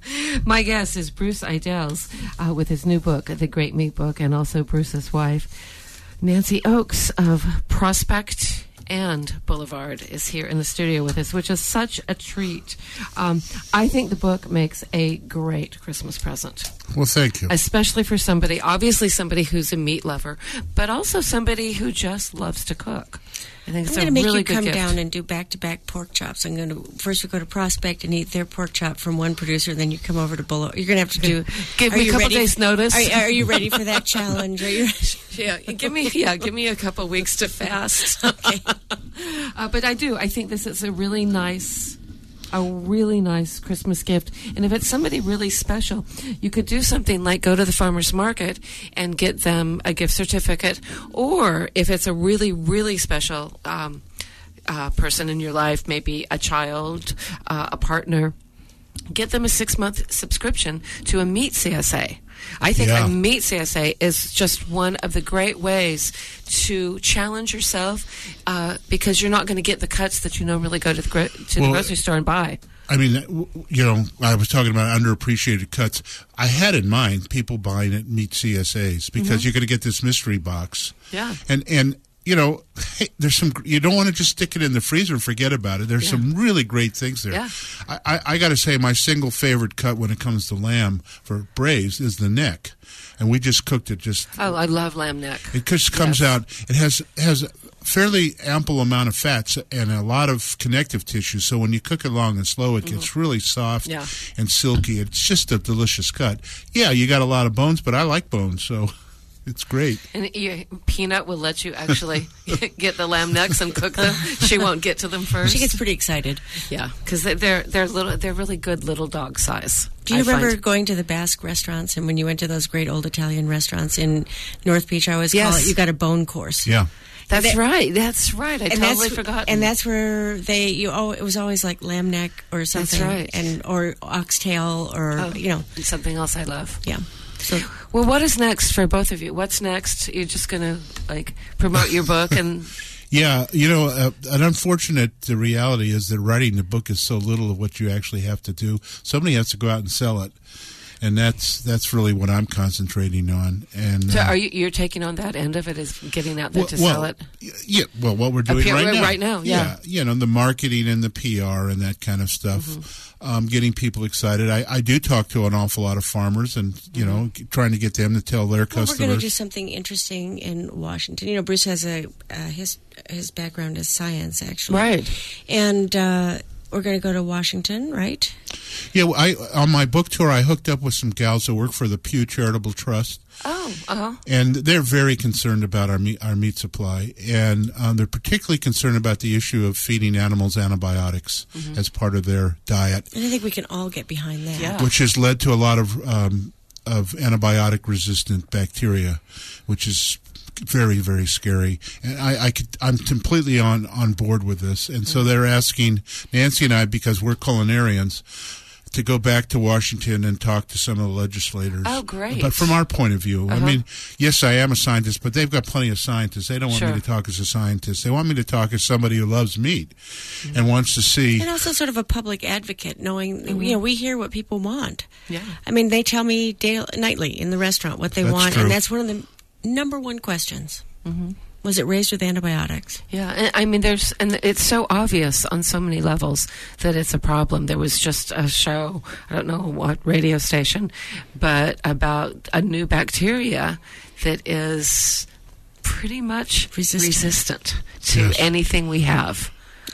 my guest is Bruce Idels uh, with his new book, The Great Meat Book, and also Bruce's wife, Nancy Oakes of Prospect and Boulevard is here in the studio with us, which is such a treat. Um, I think the book makes a great Christmas present. Well, thank you. Especially for somebody, obviously somebody who's a meat lover, but also somebody who just loves to cook. I think it's I'm a going to make really you good come gift. down and do back-to-back pork chops. I'm going to first we go to Prospect and eat their pork chop from one producer, then you come over to Boulevard. You're going to have to do. Give are me a you couple ready days' for, notice. Are, are you ready for that challenge? Are you? Yeah, give me yeah, give me a couple weeks to fast. Okay. Uh, but I do. I think this is a really nice. A really nice Christmas gift. And if it's somebody really special, you could do something like go to the farmer's market and get them a gift certificate. Or if it's a really, really special um, uh, person in your life, maybe a child, uh, a partner, get them a six-month subscription to a Meat C S A. I think yeah. a Meat C S A is just one of the great ways to challenge yourself uh, because you're not going to get the cuts that you normally go to the, gro- to well, the grocery store and buy. I mean, you know, I was talking about underappreciated cuts. I had in mind people buying at Meat C S As because mm-hmm. you're going to get this mystery box. Yeah. And, and you know, hey, there's some, you don't want to just stick it in the freezer and forget about it. There's yeah. some really great things there. Yeah. I, I, I got to say, my single favorite cut when it comes to lamb for braised is the neck. And we just cooked it just. Oh, I love lamb neck. It just comes yes. out. It has has a fairly ample amount of fats and a lot of connective tissue. So when you cook it long and slow, it mm-hmm. gets really soft yeah. and silky. It's just a delicious cut. Yeah, you got a lot of bones, but I like bones, so it's great. And you, Peanut will let you actually get the lamb necks and cook them. She won't get to them first. She gets pretty excited. Yeah, because they're they're little. They're really good little dog size. Do you I remember find. going to the Basque restaurants and when you went to those great old Italian restaurants in North Beach? I always yes. call it. You got a bone course. Yeah. That's That- right. That's right. I and totally that's, forgot. And that's where they you oh it was always like lamb neck or something. right. And or oxtail or Oh, you know something else I love. yeah. So Well, what is next for both of you? What's next? You're just going to like promote your book and Yeah, you know, uh, an unfortunate uh, reality is that writing the book is so little of what you actually have to do. Somebody has to go out and sell it, and that's that's really what I'm concentrating on. And so uh, are you you're taking on that end of it, is getting out there well, to well, sell it? Yeah, well, what we're doing Up here, right now, right now, yeah. you know, the marketing and the P R and that kind of stuff, Mm-hmm. um, getting people excited. I, I do talk to an awful lot of farmers, and you know, Mm-hmm. trying to get them to tell their well, we're customers. going to do something interesting in Washington. You know, Bruce has a uh, his his background is science actually, Right. And uh, we're going to go to Washington, right? Yeah, well, I on my book tour, I hooked up with some gals that work for the Pew Charitable Trust. Oh, uh-huh. And they're very concerned about our meat, our meat supply, and um, they're particularly concerned about the issue of feeding animals antibiotics Mm-hmm. as part of their diet, And I think we can all get behind that. Yeah. which has led to a lot of um, of antibiotic-resistant bacteria, which is very, very scary. And I, I could, I'm completely on, on board with this. And so they're asking Nancy and I, because we're culinarians, to go back to Washington and talk to some of the legislators. Oh, great. But from our point of view, I Uh-huh. mean, yes, I am a scientist, but they've got plenty of scientists. They don't want Sure. me to talk as a scientist. They want me to talk as somebody who loves meat Mm-hmm. and wants to see. And also sort of a public advocate, knowing, you know, we hear what people want. Yeah. I mean, they tell me daily, nightly in the restaurant what they That's want, true. and that's one of the number one questions. Mm-hmm. Was it raised with antibiotics? Yeah, and I mean, there's, and it's so obvious on so many levels that it's a problem. There was just a show, I don't know what radio station, but about a new bacteria that is pretty much Resistant. resistant, to Yes. anything we have.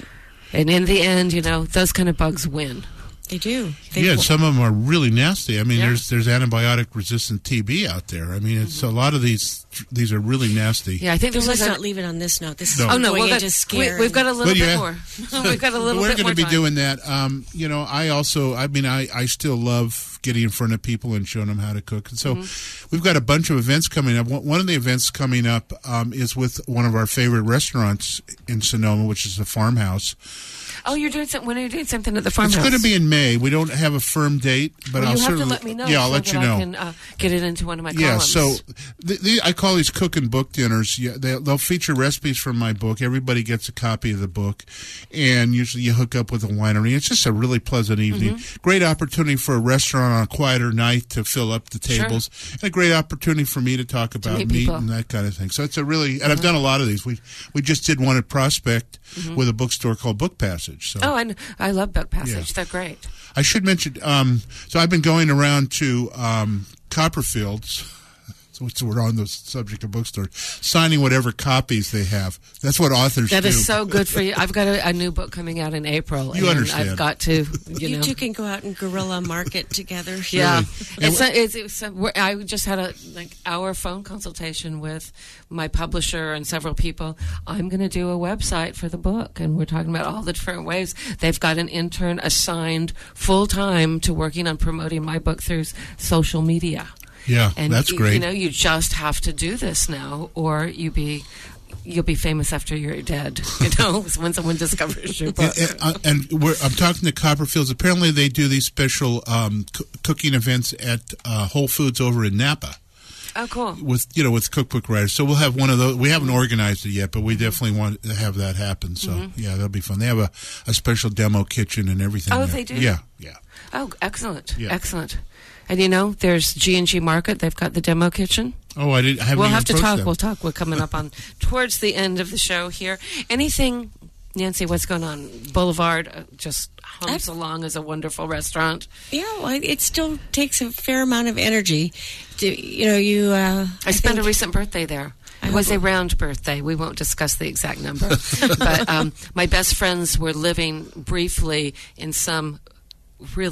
And in the end, you know, those kind of bugs win. They do. They Yeah, some of them are really nasty. I mean, Yeah. there's there's antibiotic resistant T B out there. I mean, it's a lot of these these are really nasty. Yeah, I think Well, there let's was a, not leave it on this note. This is No. Oh no, going we've got, into we, scare. we've got a little But you bit have- more. We've got a little We're bit going more to be time. doing that. Um, you know, I also, I mean, I, I still love getting in front of people and showing them how to cook. And so Mm-hmm. we've got a bunch of events coming up. One one of the events coming up um, is with one of our favorite restaurants in Sonoma, which is the Farmhouse. Oh, you're doing something. When are you doing something at the farmhouse? It's going to be in May. We don't have a firm date, but Well, I'll you have certainly to let me know. Yeah, I'll so let that you know. I can uh, get it into one of my Yeah, columns. so the, the, I call these cook and book dinners. Yeah, they, they'll feature recipes from my book. Everybody gets a copy of the book, and usually you hook up with a winery. It's just a really pleasant evening. Mm-hmm. Great opportunity for a restaurant on a quieter night to fill up the tables, and a great opportunity for me to talk about meet meat people. and that kind of thing. So it's a really, and I've done a lot of these. We we just did one at Prospect with a bookstore called Book Passage. So Mm-hmm. Oh, I, kn- I love Book Passage. Yeah. They're great. I should mention, um, so I've been going around to um, Copperfields, so we're on the subject of bookstores, signing whatever copies they have. That's what authors That do. is so good for you. I've got a, a new book coming out in April. You and understand. I've got to, you, You know. two can go out and guerrilla market together. Yeah, And it's a, it's, it's a, we're- I just had a like hour phone consultation with my publisher and several people. I'm going to do a website for the book, and we're talking about all the different ways. They've got an intern assigned full time to working on promoting my book through s- social media. Yeah, And that's y- great. You know, you just have to do this now, or you be you'll be famous after you're dead. You know, when someone discovers your book. and, and, and we're, I'm talking to Copperfields. Apparently, they do these special um, c- cooking events at uh, Whole Foods over in Napa. Oh, cool. With you know, with cookbook writers, so we'll have one of those. We haven't organized it yet, but we definitely want to have that happen. So Mm-hmm. yeah, that'll be fun. They have a, a special demo kitchen and everything. Oh, there. they do? Yeah, yeah. Oh, excellent, Yeah. excellent. And you know, there's G and G Market. They've got the demo kitchen. Oh, I didn't. I haven't We'll even have to approached talk. them. We'll talk. We're coming up on towards the end of the show here. Anything, Nancy? What's going on? Boulevard uh, just hums I've- along as a wonderful restaurant. Yeah, well, it still takes a fair amount of energy. To, you know, you. Uh, I, spent think- a recent birthday there. I It was hope- a round birthday. We won't discuss the exact number. But um, my best friends were living briefly in some really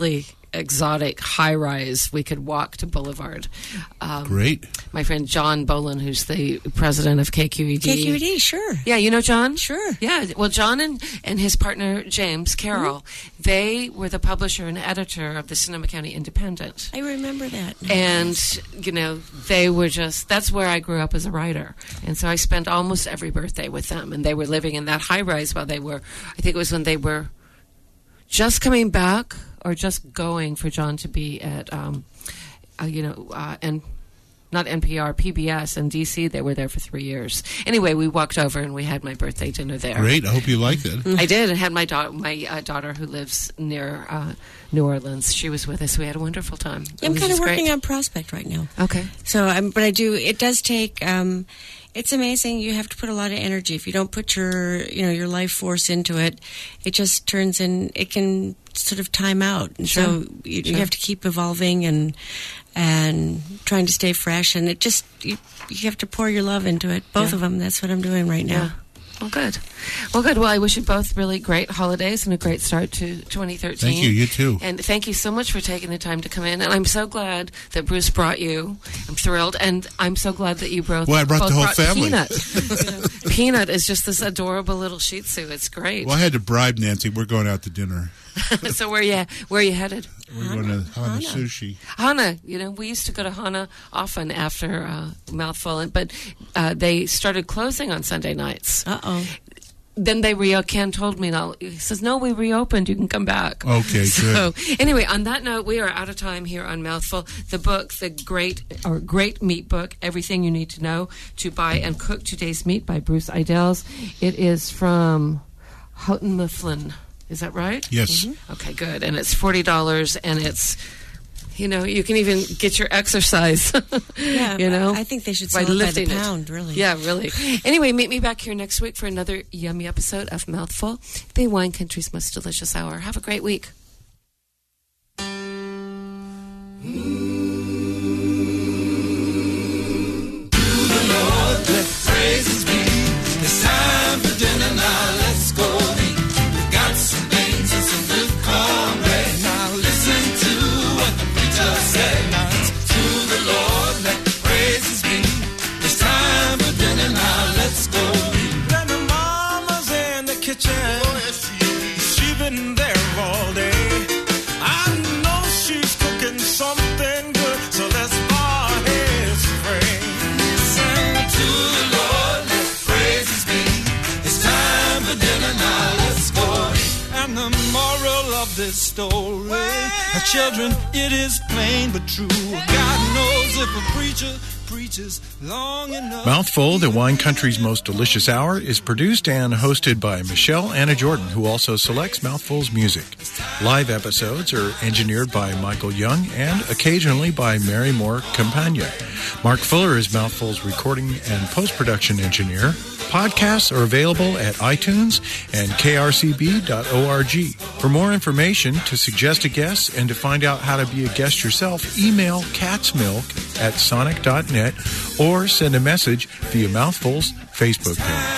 exotic high rise. We could walk to Boulevard. Um, Great. My friend John Boland, who's the president of K Q E D. K Q E D, sure. Yeah, you know John? Sure. Yeah, well, John and, and his partner, James Carroll, mm-hmm. they were the publisher and editor of the Sonoma County Independent. I remember that. And, you know, they were just, that's where I grew up as a writer. And so I spent almost every birthday with them. And they were living in that high rise while they were, I think it was when they were just coming back or just going for John to be at, um, uh, you know, uh, and not N P R, P B S in D C. They were there for three years. Anyway, we walked over and we had my birthday dinner there. Great. I hope you liked it. I did. And had my, da- my uh, daughter who lives near uh, New Orleans. She was with us. We had a wonderful time. I'm kind of working great. on Prospect right now. Okay. So, um, but I do, it does take, um, it's amazing. You have to put a lot of energy. If you don't put your, you know, your life force into it, it just turns in, it can sort of time out. And sure. so you, sure. you have to keep evolving and and trying to stay fresh. And it just, you, you have to pour your love into it. Both yeah. of them. That's what I'm doing right now. Yeah. Well, good. Well, good. Well, I wish you both really great holidays and a great start to twenty thirteen. Thank you. You too. And thank you so much for taking the time to come in. And I'm so glad that Bruce brought you. I'm thrilled. And I'm so glad that you both, well, I brought both the whole brought family. Peanut. you know, Peanut is just this adorable little Shih Tzu. It's great. Well, I had to bribe Nancy. We're going out to dinner. So where you where you headed? We're Hana. going to Hana, Hana Sushi. Hana, you know, we used to go to Hana often after uh, Mouthful, but uh, they started closing on Sunday nights. Uh oh. Then they re Ken told me, now he says, no, we reopened. You can come back. Okay, so, good. Anyway, on that note, we are out of time here on Mouthful. The book, the great or great meat book, Everything You Need to Know to Buy and Cook Today's Meat by Bruce Idels. It is from Houghton Mifflin. Is that right? Yes. Mm-hmm. Okay, good. And it's forty dollars, and it's, you know, you can even get your exercise. Yeah, you know, I think they should sell it by the pound, really. Yeah, really. Anyway, meet me back here next week for another yummy episode of Mouthful, the Wine Country's most delicious hour. Have a great week. Praises be. It's time for dinner now. Let's go eat. We got some beans and some good cornbread. Now listen to what the preacher said. Now it's to the Lord let praises be. It's time for dinner now. Let's go eat. Then the mama's in the kitchen. Oh, yes, she is. She's been there all day. I know she's cooking something good. So let's bow our heads and pray. Sing to the Lord, let praises be. It's time for dinner now, let's go. And the moral of this story, well, children, it is plain but true. God knows if a preacher preaches long enough. Mouthful, the Wine Country's most delicious hour, is produced and hosted by Michelle Anna Jordan, who also selects Mouthful's music. Live episodes are engineered by Michael Young and occasionally by Mary Moore Campagna. Mark Fuller is Mouthful's recording and post-production engineer. Podcasts are available at iTunes and k r c b dot org. For more information, to suggest a guest, and to find out how to be a guest yourself, email catsmilk at sonic dot net or send a message via Mouthful's Facebook page.